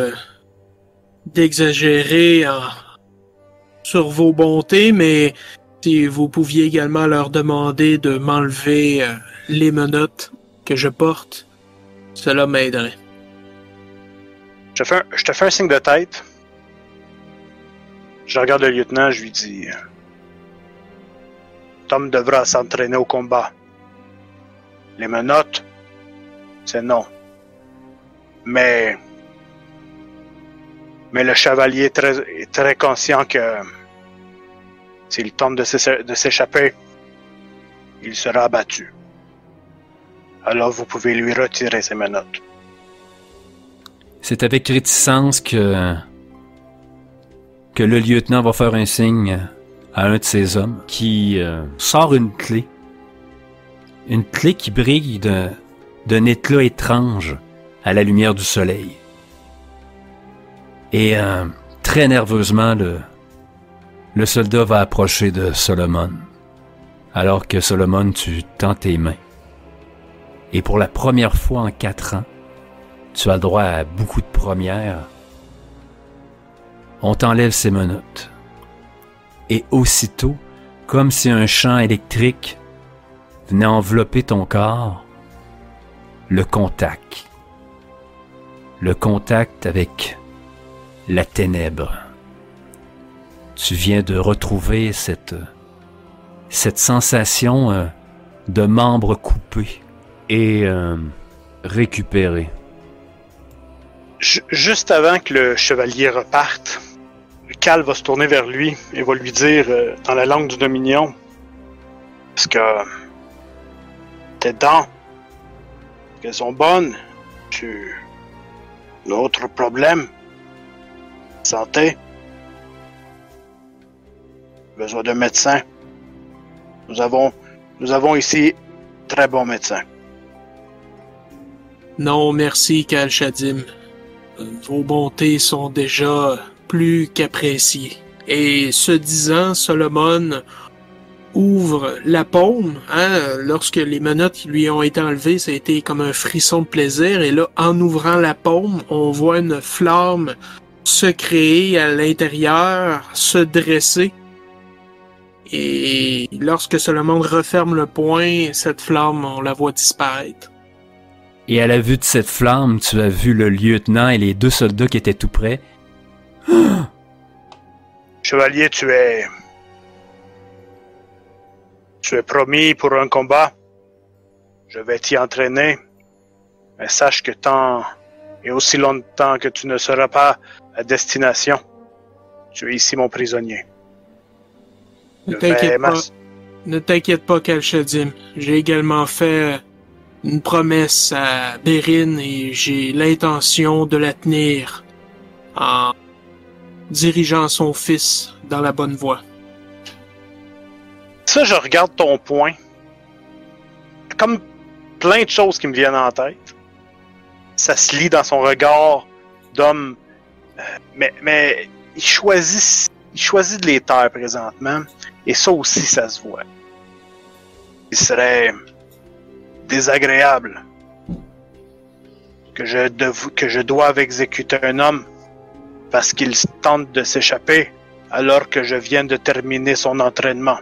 d'exagérer sur vos bontés, mais si vous pouviez également leur demander de m'enlever les menottes que je porte, cela m'aiderait. Je te fais un signe de tête. Je regarde le lieutenant, je lui dis Tom devra s'entraîner au combat. Les menottes, c'est non. Mais Mais le chevalier est très conscient que s'il tente de s'échapper, il sera abattu. Alors vous pouvez lui retirer ses menottes. C'est avec réticence que le lieutenant va faire un signe à un de ses hommes qui sort une clé. Une clé qui brille d'un éclat étrange à la lumière du soleil. Et très nerveusement, le soldat va approcher de Solomon. Alors que Solomon, tu tends tes mains. Et pour la première fois en 4 ans, tu as le droit à beaucoup de premières. On t'enlève ses menottes. Et aussitôt, comme si un champ électrique venait envelopper ton corps, le contact. Le contact avec la ténèbre. Tu viens de retrouver cette sensation de membres coupés et récupérés. Juste avant que le chevalier reparte, Cal va se tourner vers lui et va lui dire dans la langue du Dominion, parce que tes dents, qu'elles sont bonnes, tu as d'autres problèmes, santé, besoin d'un médecin. Nous avons ici très bons médecins. Non, merci, Cal Shadim. Vos bontés sont déjà plus qu'appréciées. Et ce disant, Solomon ouvre la paume. Lorsque les menottes lui ont été enlevées, ça a été comme un frisson de plaisir. Et là, en ouvrant la paume, on voit une flamme se créer à l'intérieur, se dresser. Et lorsque Solomon referme le poing, cette flamme, on la voit disparaître. Et à la vue de cette flamme, tu as vu le lieutenant et les 2 soldats qui étaient tout près. Chevalier, tu es promis pour un combat. Je vais t'y entraîner. Mais sache que tant et aussi longtemps que tu ne seras pas à destination, tu es ici mon prisonnier. Ne t'inquiète pas, Cal Shadim. J'ai également fait une promesse à Bérin et j'ai l'intention de la tenir en dirigeant son fils dans la bonne voie. Ça, je regarde ton poing. Comme plein de choses qui me viennent en tête. Ça se lit dans son regard d'homme. Mais il choisit de les taire présentement. Et ça aussi, ça se voit. Il serait désagréable que je doive exécuter un homme parce qu'il tente de s'échapper alors que je viens de terminer son entraînement.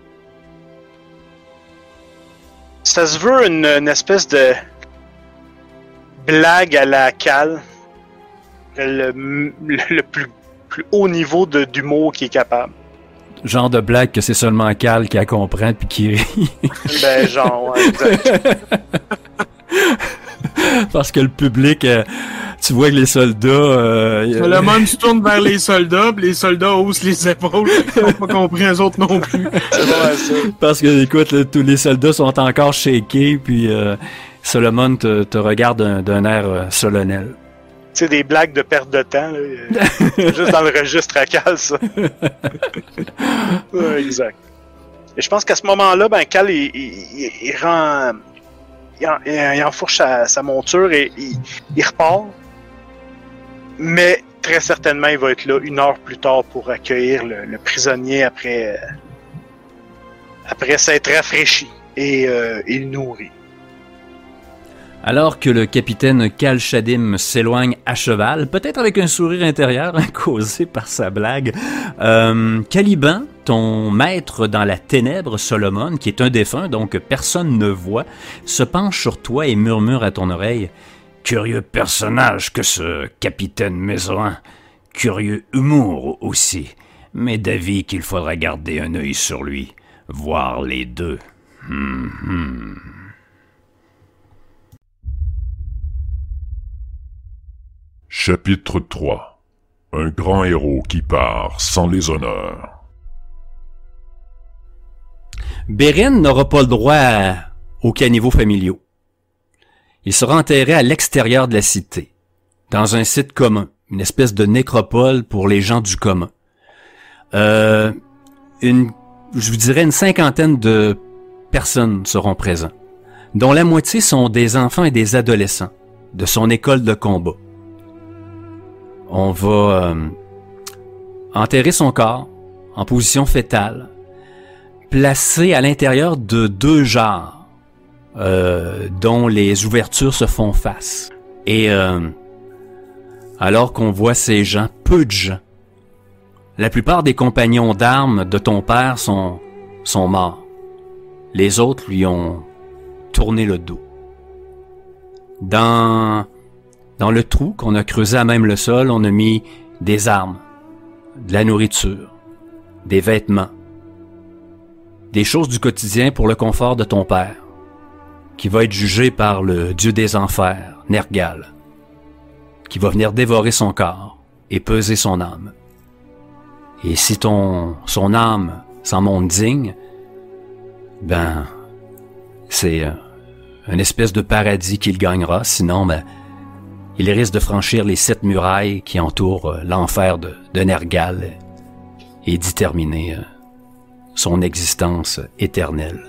Ça se veut une espèce de blague à la Cal, le plus haut niveau d'humour qu'il est capable. Genre de blague que c'est seulement Cal qui la comprend puis qui rit. Ben genre, ouais, exact. Parce que le public, tu vois que les soldats... Solomon se tourne vers les soldats, puis les soldats haussent les épaules. Ils n'ont pas compris eux autres non plus. C'est vrai, ça. Parce que, écoute, là, tous les soldats sont encore shakés, puis Solomon te regarde d'un air solennel. Tu sais, des blagues de perte de temps, là. C'est juste dans le registre à Cal, ça. Ouais, exact. Et je pense qu'à ce moment-là, ben, Cal, il enfourche sa monture et il repart. Mais très certainement, il va être là 1 heure plus tard pour accueillir le prisonnier après s'être rafraîchi et nourri. Alors que le capitaine Cal Shadim s'éloigne à cheval, peut-être avec un sourire intérieur causé par sa blague, Caliban, ton maître dans la ténèbre, Solomon, qui est un défunt, donc personne ne voit, se penche sur toi et murmure à ton oreille « Curieux personnage que ce capitaine Mézoin, curieux humour aussi, mais d'avis qu'il faudra garder un œil sur lui, voir les deux. Chapitre 3. Un grand héros qui part sans les honneurs. Béryn n'aura pas le droit aux caniveaux familiaux. Il sera enterré à l'extérieur de la cité, dans un site commun, une espèce de nécropole pour les gens du commun. Je vous dirais une 50aine de personnes seront présents, dont la moitié sont des enfants et des adolescents de son école de combat. On va enterrer son corps en position fétale, placé à l'intérieur de 2 jarres dont les ouvertures se font face. Et alors qu'on voit ces gens, peu de gens, la plupart des compagnons d'armes de ton père sont morts. Les autres lui ont tourné le dos. Dans le trou qu'on a creusé à même le sol, on a mis des armes, de la nourriture, des vêtements, des choses du quotidien pour le confort de ton père, qui va être jugé par le dieu des enfers, Nergal, qui va venir dévorer son corps et peser son âme. Et si son âme s'en montre digne, ben, c'est une espèce de paradis qu'il gagnera, sinon, ben, il risque de franchir les 7 murailles qui entourent l'enfer de Nergal et d'y terminer son existence éternelle.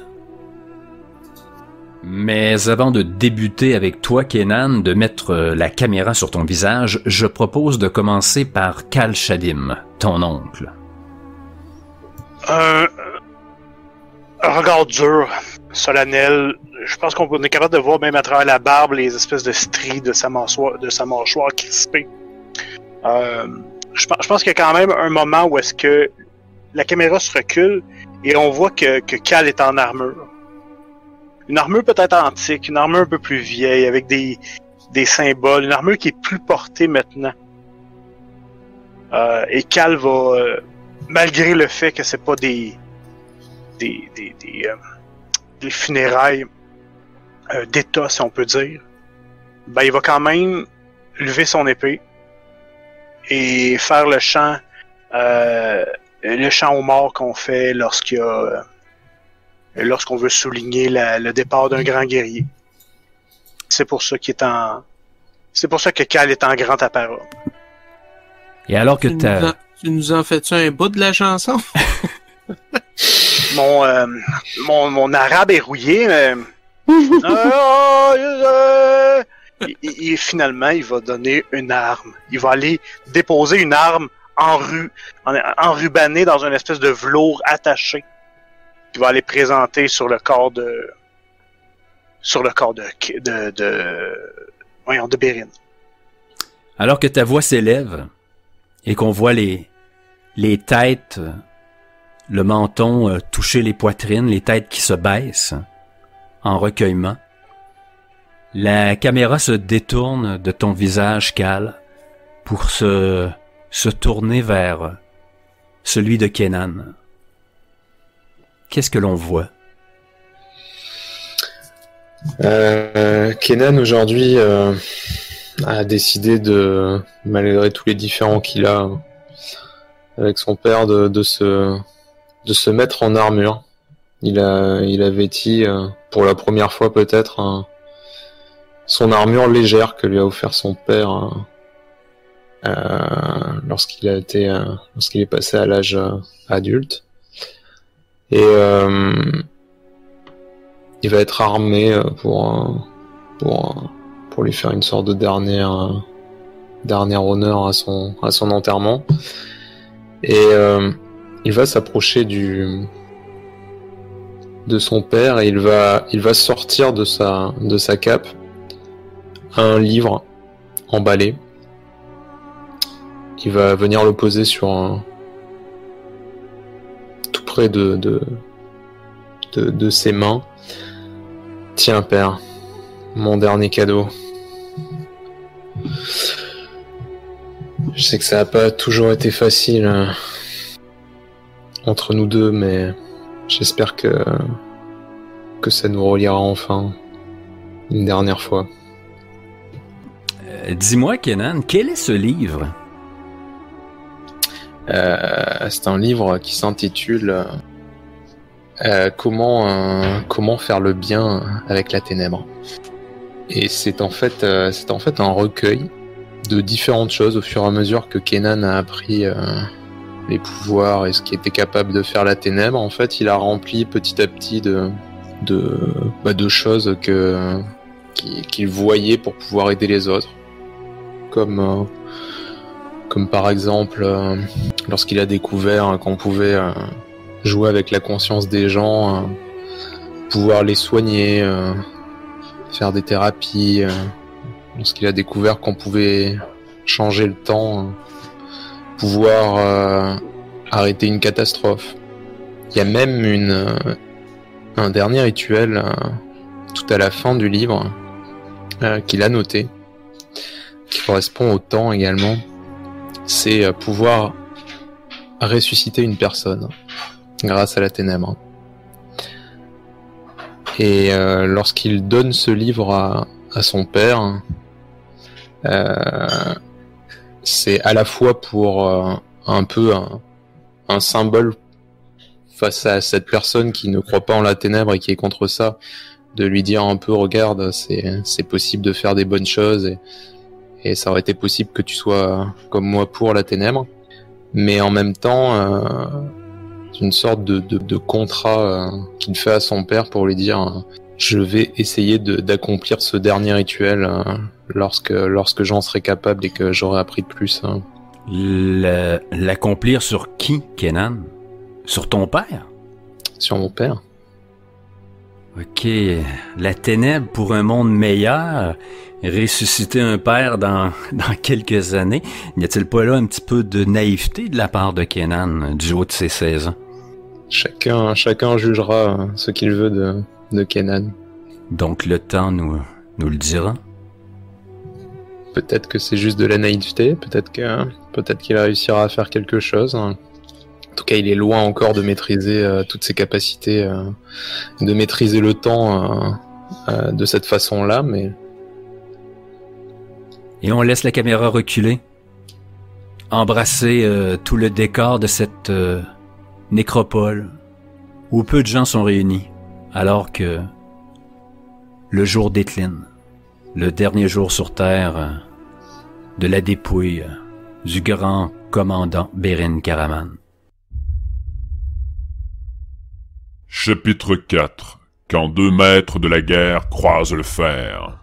Mais avant de débuter avec toi, Kenan, de mettre la caméra sur ton visage, je propose de commencer par Kal Shadim, ton oncle. Un regard dur, solennel. Je pense qu'on est capable de voir même à travers la barbe les espèces de stries de sa mâchoire crispée. Je pense qu'il y a quand même un moment où est-ce que la caméra se recule et on voit que Kal est en armure. Une armure peut-être antique, une armure un peu plus vieille, avec des symboles, une armure qui est plus portée maintenant. Et Kal va, malgré le fait que c'est pas des funérailles d'État, si on peut dire, ben il va quand même lever son épée et faire le chant aux morts qu'on fait lorsqu'on veut souligner le départ d'un grand guerrier. C'est pour ça que Kal est en grand apparat. Et alors que tu nous en fais-tu un bout de la chanson? Mon arabe est rouillé, mais... Finalement, il va donner une arme. Il va aller déposer une arme enrubannée dans une espèce de velours attaché. Il va aller présenter sur le corps de Béryn. Alors que ta voix s'élève et qu'on voit les têtes, le menton toucher les poitrines, les têtes qui se baissent en recueillement, la caméra se détourne de ton visage, Kal, pour se tourner vers celui de Kenan. Qu'est-ce que l'on voit? Kenan aujourd'hui a décidé de, malgré tous les différends qu'il a avec son père, de se mettre en armure. Il a vêti pour la première fois peut-être son armure légère que lui a offert son père lorsqu'il est passé à l'âge adulte. Et il va être armé pour lui faire une sorte de dernier honneur à son enterrement. Et il va s'approcher de son père et il va sortir de sa cape un livre emballé. Il va venir le poser sur tout près de ses mains. Tiens, père, mon dernier cadeau. Je sais que ça n'a pas toujours été facile entre nous deux, mais j'espère que ça nous reliera enfin une dernière fois. Dis-moi, Kenan, quel est ce livre? C'est un livre qui s'intitule comment faire le bien avec la ténèbre. Et c'est en fait un recueil de différentes choses au fur et à mesure que Kenan a appris les pouvoirs et ce qui était capable de faire la ténèbre. En fait, il a rempli petit à petit de choses qu'il voyait pour pouvoir aider les autres. Comme par exemple, lorsqu'il a découvert qu'on pouvait jouer avec la conscience des gens, pouvoir les soigner, faire des thérapies, lorsqu'il a découvert qu'on pouvait changer le temps, pouvoir arrêter une catastrophe. Il y a même un dernier rituel tout à la fin du livre qu'il a noté, qui correspond au temps également. C'est pouvoir ressusciter une personne grâce à la ténèbre. Et lorsqu'il donne ce livre à son père, c'est à la fois pour un peu un symbole face à cette personne qui ne croit pas en la ténèbre et qui est contre ça, de lui dire un peu, regarde, c'est possible de faire des bonnes choses et ça aurait été possible que tu sois comme moi pour la ténèbre, mais en même temps une sorte de contrat qu'il fait à son père pour lui dire je vais essayer d'accomplir ce dernier rituel lorsque j'en serai capable et que j'aurai appris de plus. L'accomplir sur qui, Kenan? Sur ton père? Sur mon père. Ok, la ténèbre pour un monde meilleur, ressusciter un père dans quelques années. N'y a-t-il pas là un petit peu de naïveté de la part de Kenan du haut de ses 16 ans? Chacun jugera ce qu'il veut de Kenan. Donc le temps nous le dira. Peut-être que c'est juste de la naïveté, peut-être qu'il réussira à faire quelque chose. En tout cas, il est loin encore de maîtriser toutes ses capacités, de maîtriser le temps de cette façon-là, mais... Et on laisse la caméra reculer, embrasser tout le décor de cette nécropole où peu de gens sont réunis, alors que le jour décline, le dernier jour sur Terre de la dépouille du grand commandant Berin Karaman. Chapitre 4. Quand deux maîtres de la guerre croisent le fer.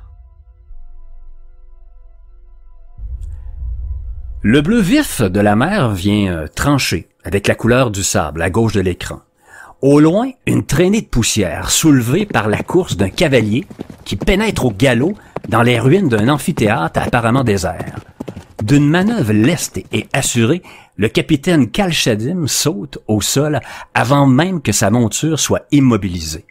Le bleu vif de la mer vient trancher avec la couleur du sable à gauche de l'écran. Au loin, une traînée de poussière soulevée par la course d'un cavalier qui pénètre au galop dans les ruines d'un amphithéâtre apparemment désert. D'une manœuvre leste et assurée, le capitaine Cal Shadim saute au sol avant même que sa monture soit immobilisée.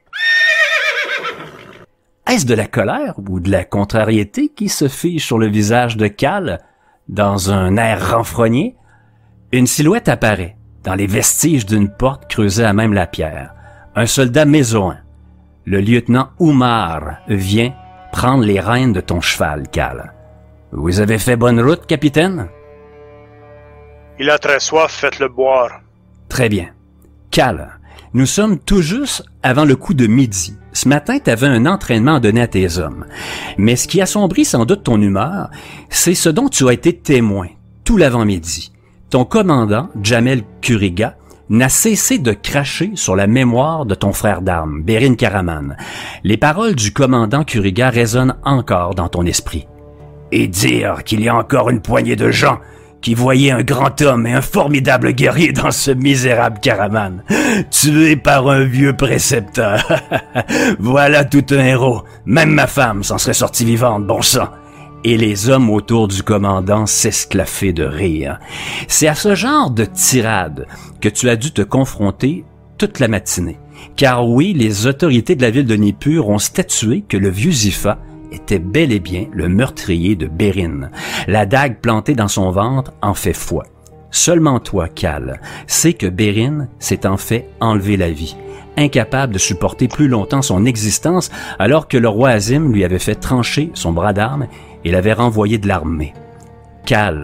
Est-ce de la colère ou de la contrariété qui se fige sur le visage de Cal? Dans un air renfrogné, une silhouette apparaît dans les vestiges d'une porte creusée à même la pierre. Un soldat mézoan. Le lieutenant Oumar vient prendre les rênes de ton cheval, Cal. Vous avez fait bonne route, capitaine? Il a très soif, faites-le boire. Très bien. Cal, nous sommes tout juste avant le coup de midi. Ce matin, tu avais un entraînement à donner à tes hommes. Mais ce qui assombrit sans doute ton humeur, c'est ce dont tu as été témoin tout l'avant-midi. Ton commandant, Jamel Kuriga, n'a cessé de cracher sur la mémoire de ton frère d'armes, Berin Karaman. Les paroles du commandant Kuriga résonnent encore dans ton esprit. Et dire qu'il y a encore une poignée de gens qui voyaient un grand homme et un formidable guerrier dans ce misérable Karaman, tué par un vieux précepteur. Voilà tout un héros. Même ma femme s'en serait sortie vivante, bon sang. Et les hommes autour du commandant s'esclaffaient de rire. C'est à ce genre de tirade que tu as dû te confronter toute la matinée. Car oui, les autorités de la ville de Nippur ont statué que le vieux Zifa était bel et bien le meurtrier de Berin. La dague plantée dans son ventre en fait foi. Seulement toi, Cal, sais que Berin s'est en fait enlevé la vie, incapable de supporter plus longtemps son existence alors que le roi Azim lui avait fait trancher son bras d'armes et l'avait renvoyé de l'armée. Cal,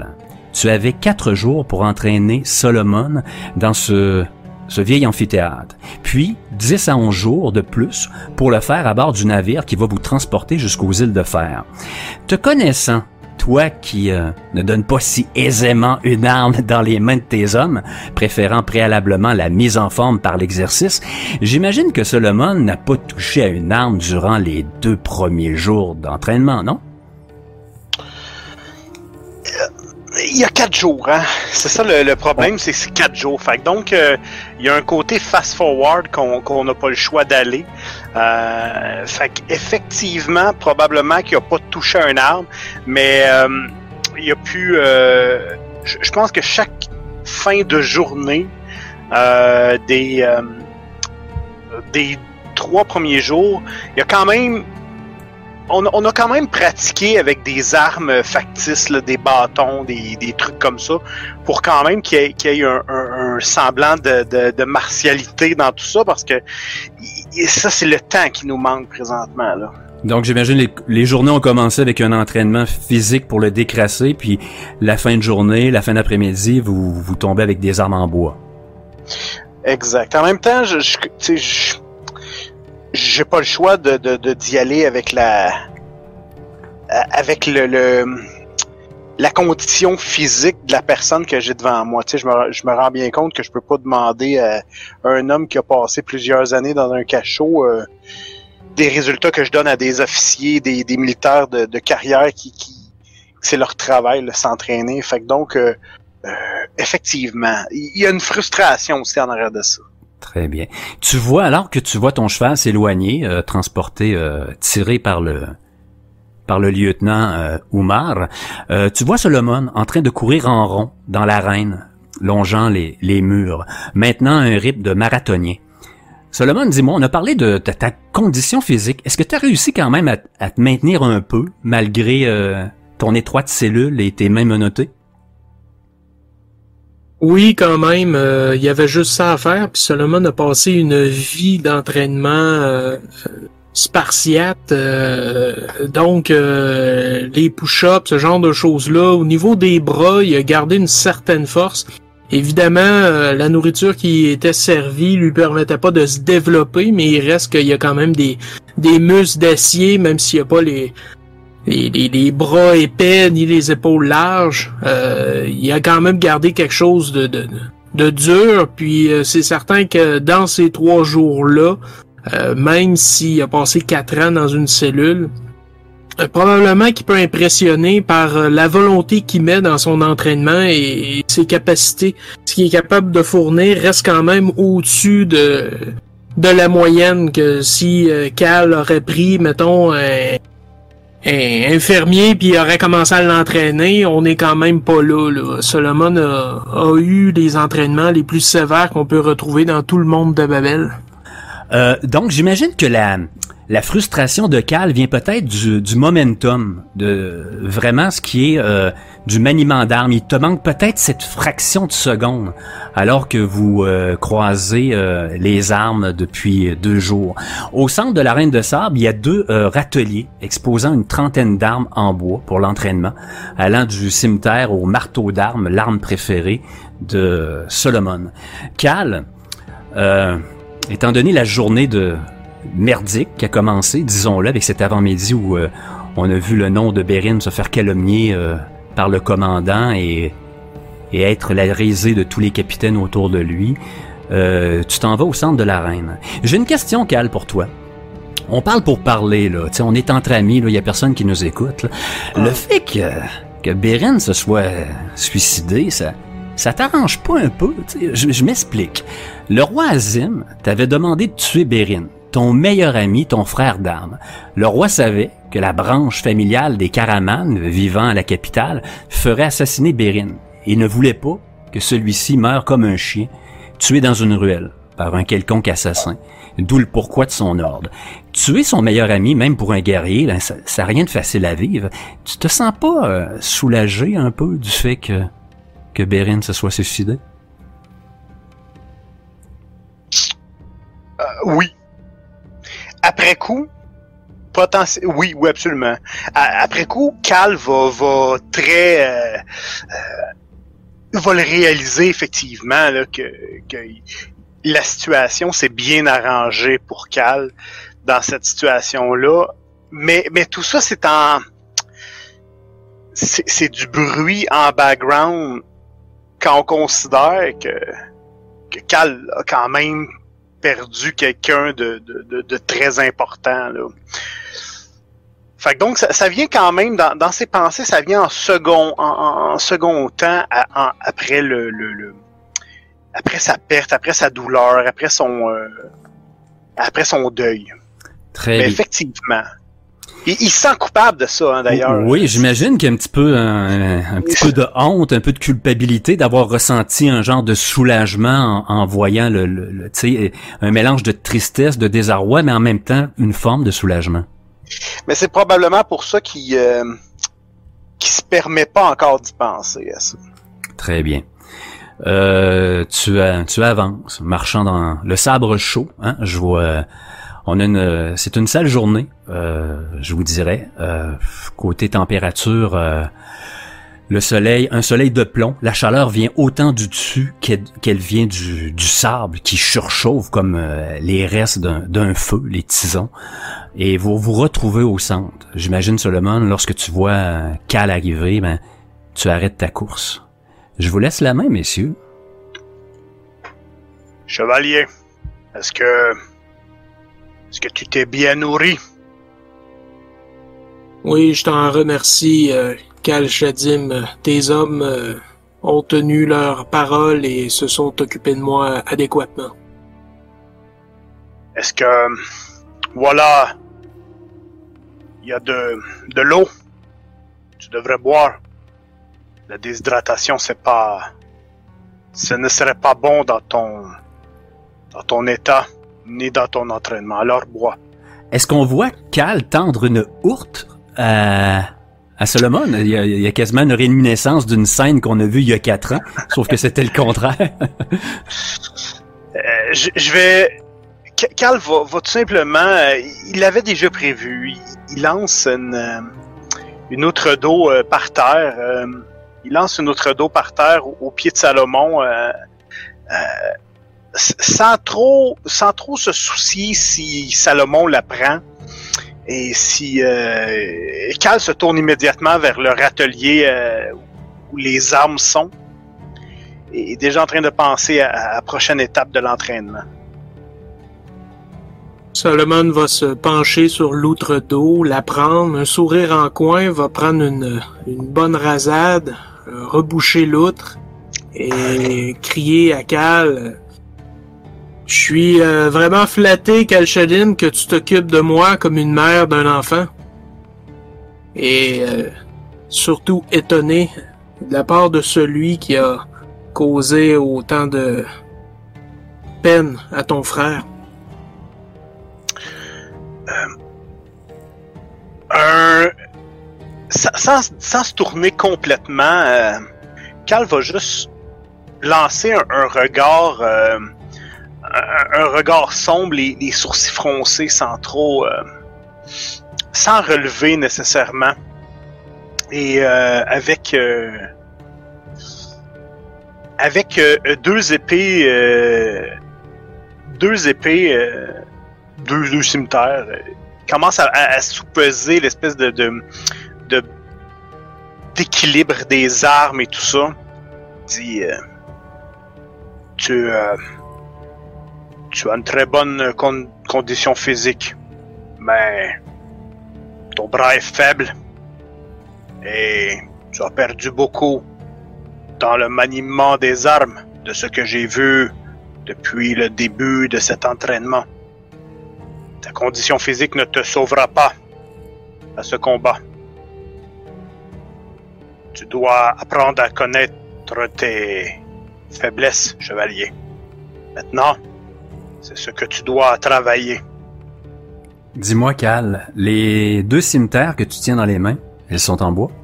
tu avais 4 jours pour entraîner Solomon dans ce vieil amphithéâtre. Puis, 10 à 11 jours de plus pour le faire à bord du navire qui va vous transporter jusqu'aux îles de Fer. Te connaissant, toi qui ne donne pas si aisément une arme dans les mains de tes hommes, préférant préalablement la mise en forme par l'exercice, j'imagine que Solomon n'a pas touché à une arme durant les 2 premiers jours d'entraînement, non? Il y a 4 jours, hein. C'est ça le problème, c'est 4 jours. Fait que donc, il y a un côté fast-forward qu'on n'a pas le choix d'aller. Fait qu'effectivement, probablement qu'il n'a pas touché à une arme, mais il y a pu... je pense que chaque fin de journée des 3 premiers jours, il y a quand même... On a quand même pratiqué avec des armes factices, là, des bâtons, des trucs comme ça, pour quand même qu'il y ait un semblant de martialité dans tout ça, parce que ça, c'est le temps qui nous manque présentement, là. Donc, j'imagine les journées ont commencé avec un entraînement physique pour le décrasser, puis la fin de journée, la fin d'après-midi, vous tombez avec des armes en bois. Exact. En même temps, j'ai pas le choix d'y aller avec la condition physique de la personne que j'ai devant moi. Tu sais, je me rends bien compte que je peux pas demander à un homme qui a passé plusieurs années dans un cachot des résultats que je donne à des officiers, des militaires de carrière qui c'est leur travail, là, s'entraîner. Fait que donc, effectivement, il y a une frustration aussi en arrière de ça. Très bien. Tu vois, alors que tu vois ton cheval s'éloigner, transporté, tiré par le lieutenant Umar, tu vois Solomon en train de courir en rond dans l'arène, longeant les murs, maintenant un rythme de marathonien. Solomon, dis-moi, on a parlé de ta condition physique. Est-ce que tu as réussi quand même à te maintenir un peu, malgré ton étroite cellule et tes mains menottées? Oui, quand même, il y avait juste ça à faire, puis Solomon a passé une vie d'entraînement spartiate, donc les push-ups, ce genre de choses-là. Au niveau des bras, il a gardé une certaine force. Évidemment, la nourriture qui était servie lui permettait pas de se développer, mais il reste qu'il y a quand même des muscles d'acier, même s'il y a pas les bras épais ni les épaules larges, il a quand même gardé quelque chose de dur, puis c'est certain que dans ces 3 jours-là, même s'il a passé 4 ans dans une cellule, probablement qu'il peut impressionner par la volonté qu'il met dans son entraînement et ses capacités. Ce qu'il est capable de fournir reste quand même au-dessus de la moyenne, que si Cal aurait pris, mettons, un infirmier puis il aurait commencé à l'entraîner, on n'est quand même pas là. Solomon a eu les entraînements les plus sévères qu'on peut retrouver dans tout le monde de Babel. Donc j'imagine que la frustration de Cal vient peut-être du momentum, de vraiment ce qui est du maniement d'armes. Il te manque peut-être cette fraction de seconde alors que vous croisez les armes depuis 2 jours. Au centre de l'arène de sable, il y a 2 râteliers exposant une trentaine d'armes en bois pour l'entraînement, allant du cimetière au marteau d'armes, l'arme préférée de Solomon. Cal, étant donné la journée de merdique qui a commencé, disons-le, avec cet avant-midi où on a vu le nom de Bérine se faire calomnier par le commandant et être la risée de tous les capitaines autour de lui, tu t'en vas au centre de l'arène. J'ai une question, Cal, pour toi. On parle pour parler, là. T'sais, on est entre amis, il y a personne qui nous écoute. Là. Le fait que Bérine se soit suicidé, ça t'arrange pas un peu? Je m'explique. Le roi Azim t'avait demandé de tuer Bérine, ton meilleur ami, ton frère d'armes. Le roi savait que la branche familiale des Karaman, vivant à la capitale, ferait assassiner Bérine et ne voulait pas que celui-ci meure comme un chien, tué dans une ruelle par un quelconque assassin. D'où le pourquoi de son ordre. Tuer son meilleur ami, même pour un guerrier, là, ça n'a rien de facile à vivre. Tu te sens pas soulagé un peu du fait que Bérine se soit suicidé? Oui. Après coup, oui, absolument. Après coup, Cal va très va le réaliser effectivement là, que la situation s'est bien arrangée pour Cal dans cette situation-là. Mais tout ça, c'est du bruit en background quand on considère que Cal a quand même perdu quelqu'un de très important, là. Fait que donc, ça vient quand même, dans ses pensées, ça vient en second temps, après après sa perte, après sa douleur, après son deuil. Très Mais bien. effectivement. Il se sent coupable de ça, hein, d'ailleurs. Oui, j'imagine qu'il y a un petit peu peu de honte, un peu de culpabilité d'avoir ressenti un genre de soulagement en voyant tu sais, un mélange de tristesse, de désarroi, mais en même temps une forme de soulagement. Mais c'est probablement pour ça qu'il se permet pas encore d'y penser à ça. Très bien. Tu avances, marchant dans le sabre chaud, hein, je vois. C'est une sale journée, je vous dirais. Côté température, un soleil de plomb. La chaleur vient autant du dessus qu'elle vient du sable qui surchauffe comme les restes d'un feu, les tisons. Et vous vous retrouvez au centre. J'imagine, Solomon, lorsque tu vois Cal arriver, tu arrêtes ta course. Je vous laisse la main, messieurs. Chevalier, est-ce que tu t'es bien nourri? Oui, je t'en remercie, Cal Shadim. Tes hommes ont tenu leur parole et se sont occupés de moi adéquatement. Est-ce que... Voilà. Il y a de l'eau. Tu devrais boire. La déshydratation, ce ne serait pas bon dans ton état, ni dans ton entraînement. Alors, bois. Est-ce qu'on voit Cal tendre une hourte à Solomon? Il y a quasiment une réminiscence d'une scène qu'on a vue il y a 4 ans, sauf que c'était le contraire. Je vais... Cal va tout simplement... il l'avait déjà prévu. Il lance une outre d'eau par terre. Il lance une outre d'eau par terre au pied de Salomon, sans trop se soucier si Salomon la prend. Et si Cal se tourne immédiatement vers leur atelier où les armes sont, et est déjà en train de penser à la prochaine étape de l'entraînement. Solomon va se pencher sur l'outre d'eau, la prendre, un sourire en coin, va prendre une bonne rasade, reboucher l'outre et crier à Cal. Je suis vraiment flatté, Cal Shadim, que tu t'occupes de moi comme une mère d'un enfant. Et surtout étonné de la part de celui qui a causé autant de peine à ton frère. Sans se tourner complètement, Cal va juste lancer un regard un regard sombre, les sourcils froncés sans relever nécessairement, et avec deux cimetières, commence à soupeser l'espèce d'équilibre des armes et tout ça. Il dit tu as une très bonne condition physique, mais ton bras est faible et tu as perdu beaucoup dans le maniement des armes, de ce que j'ai vu depuis le début de cet entraînement. Ta condition physique ne te sauvera pas à ce combat. Tu dois apprendre à connaître tes faiblesses, chevalier. Maintenant, c'est ce que tu dois travailler. Dis-moi, Cal, les 2 cimetières que tu tiens dans les mains, elles sont en bois?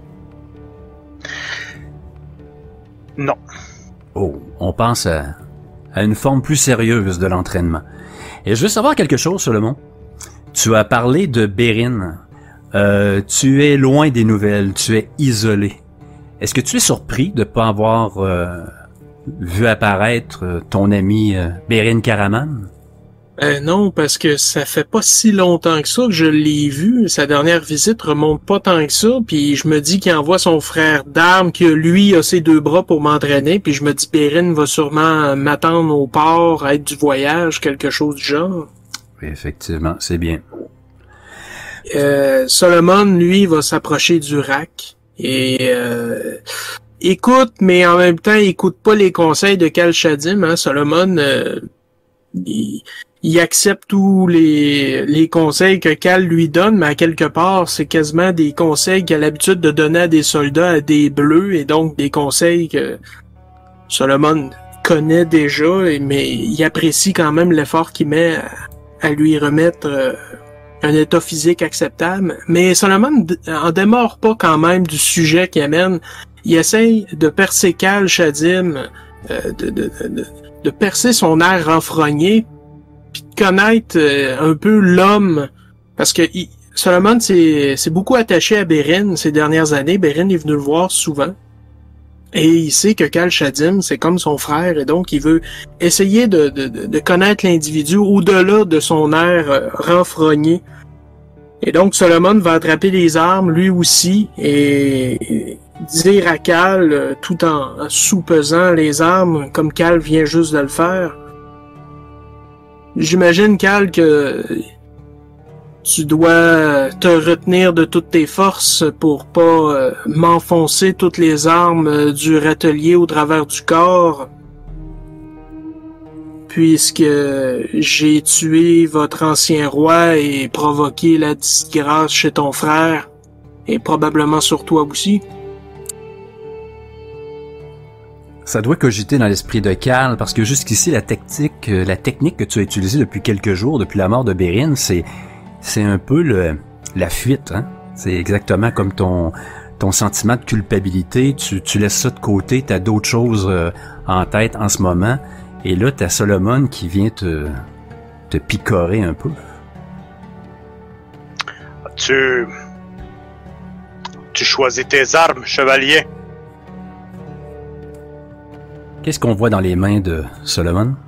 Non. Oh, on pense à une forme plus sérieuse de l'entraînement. Et je veux savoir quelque chose, Solomon. Tu as parlé de Bérine. Tu es loin des nouvelles, tu es isolé. Est-ce que tu es surpris de ne pas avoir vu apparaître ton ami Bérin Karaman? Non, parce que ça fait pas si longtemps que ça que je l'ai vu. Sa dernière visite remonte pas tant que ça, puis je me dis qu'il envoie son frère d'armes, que lui a ses 2 bras pour m'entraîner, puis je me dis Bérin va sûrement m'attendre au port, être du voyage, quelque chose du genre. Oui, effectivement, c'est bien. Solomon, lui, va s'approcher du rack et écoute, mais en même temps, écoute pas les conseils de Kal Shadim, hein. Solomon, il accepte tous les conseils que Kal lui donne, mais à quelque part, c'est quasiment des conseils qu'il a l'habitude de donner à des soldats, à des bleus, et donc des conseils que Solomon connaît déjà, mais il apprécie quand même l'effort qu'il met à lui remettre un état physique acceptable. Mais Solomon en démord pas quand même du sujet qu'il amène. Il essaye de percer Kal Shadim, de percer son air renfrogné, puis de connaître un peu l'homme, parce que Solomon s'est beaucoup attaché à Bérin ces dernières années. Bérin est venu le voir souvent, et il sait que Kal Shadim, c'est comme son frère, et donc il veut essayer de connaître l'individu au-delà de son air renfrogné. Et donc Solomon va attraper les armes, lui aussi, et dire à Kal, tout en soupesant les armes, comme Kal vient juste de le faire. J'imagine, Kal, que tu dois te retenir de toutes tes forces pour pas m'enfoncer toutes les armes du râtelier au travers du corps, puisque j'ai tué votre ancien roi et provoqué la disgrâce chez ton frère, et probablement sur toi aussi. Ça doit cogiter dans l'esprit de Kal, parce que jusqu'ici, la technique que tu as utilisée depuis quelques jours, depuis la mort de Bérin, c'est un peu la fuite, hein? C'est exactement comme ton sentiment de culpabilité. Tu laisses ça de côté, t'as d'autres choses en tête en ce moment, et là, t'as Solomon qui vient te picorer un peu. Tu choisis tes armes, chevalier. Qu'est-ce qu'on voit dans les mains de Solomon?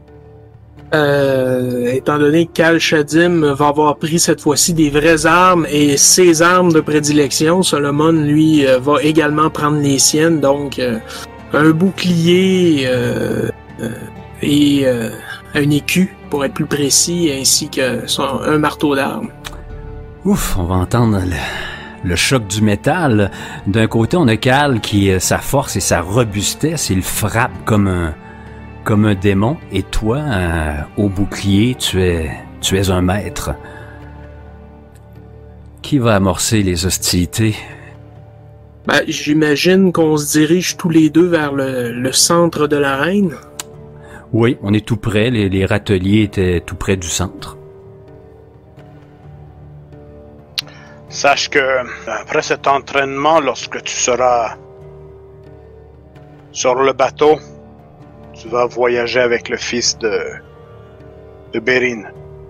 Étant donné que Kal Shadim va avoir pris cette fois-ci des vraies armes et ses armes de prédilection, Solomon, lui, va également prendre les siennes, donc un bouclier et un écu, pour être plus précis, ainsi que un marteau d'armes. Ouf, on va entendre le choc du métal. D'un côté, on a Kal qui, sa force et sa robustesse, il frappe comme un démon. Et toi, au bouclier, tu es un maître. Qui va amorcer les hostilités? Ben, j'imagine qu'on se dirige tous les deux vers le centre de l'arène. Oui, on est tout près. Les râteliers étaient tout près du centre. Sache que, après cet entraînement, lorsque tu seras sur le bateau, tu vas voyager avec le fils de Bérin.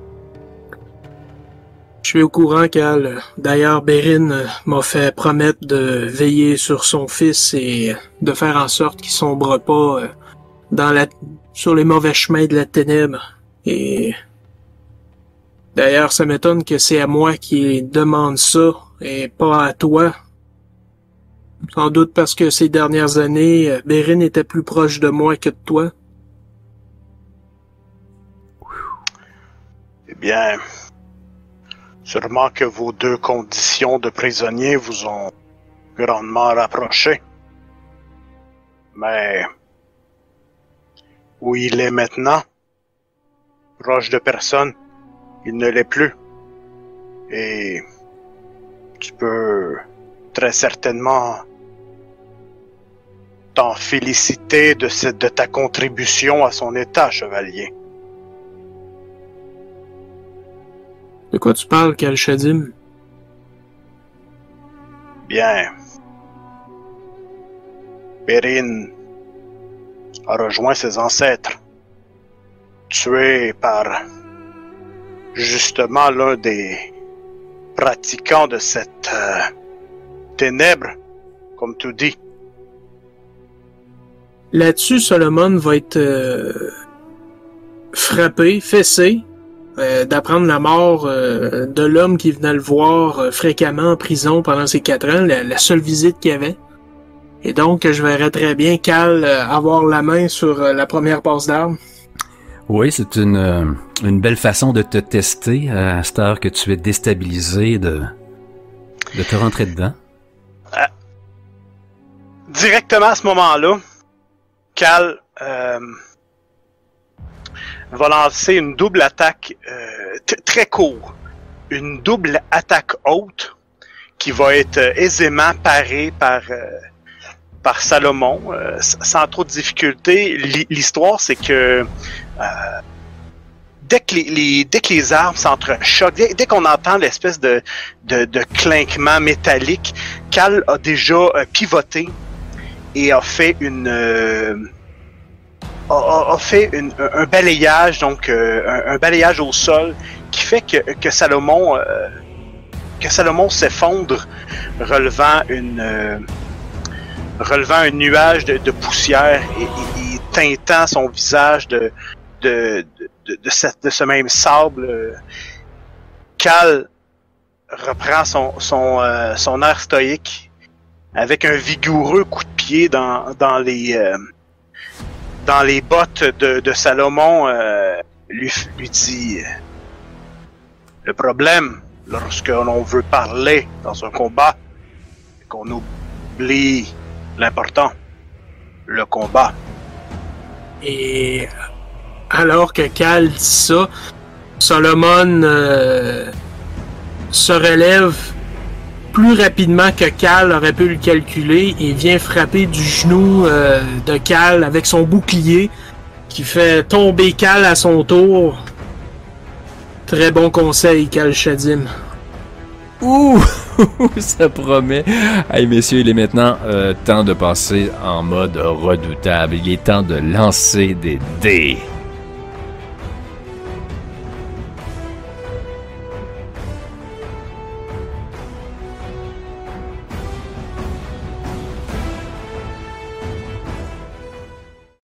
Je suis au courant, Kal. D'ailleurs, Bérin m'a fait promettre de veiller sur son fils et de faire en sorte qu'il sombre pas sur les mauvais chemins de la ténèbre. Et d'ailleurs, ça m'étonne que c'est à moi qui demande ça et pas à toi. Sans doute parce que ces dernières années, Bérin était plus proche de moi que de toi. Eh bien, sûrement que vos 2 conditions de prisonnier vous ont grandement rapproché. Mais où il est maintenant, proche de personne, il ne l'est plus. Et tu peux très certainement t'en féliciter de ta contribution à son état, chevalier. De quoi tu parles, Kal Shadim? Bien. Bérin a rejoint ses ancêtres, tué par justement l'un des pratiquants de cette ténèbre, comme tu dis. Là-dessus, Solomon va être frappé, fessé, d'apprendre la mort de l'homme qui venait le voir fréquemment en prison pendant ces 4 ans, la seule visite qu'il y avait. Et donc, je verrais très bien Cal avoir la main sur la première passe d'armes. Oui, c'est une belle façon de te tester à cette heure que tu es déstabilisé de te rentrer dedans. Directement à ce moment-là, Cal va lancer une double attaque très court. Une double attaque haute qui va être aisément parée par Salomon, sans trop de difficulté. L'histoire, c'est que dès que les armes s'entrechoquent, dès qu'on entend l'espèce de clinquement métallique, Cal a déjà pivoté et a fait un balayage, donc un balayage au sol qui fait que Salomon s'effondre, relevant un nuage de poussière et teintant son visage de ce même sable. Cal reprend son air stoïque avec un vigoureux coup de pied dans les bottes de Salomon. Lui dit: le problème lorsque l'on veut parler dans un combat, c'est qu'on oublie l'important, le combat. Et alors que Cal dit ça, Solomon se relève plus rapidement que Cal aurait pu le calculer et vient frapper du genou de Cal avec son bouclier, qui fait tomber Cal à son tour. Très bon conseil, Cal Shadim. Ouh, ça promet. Hey messieurs, il est maintenant temps de passer en mode redoutable. Il est temps de lancer des dés.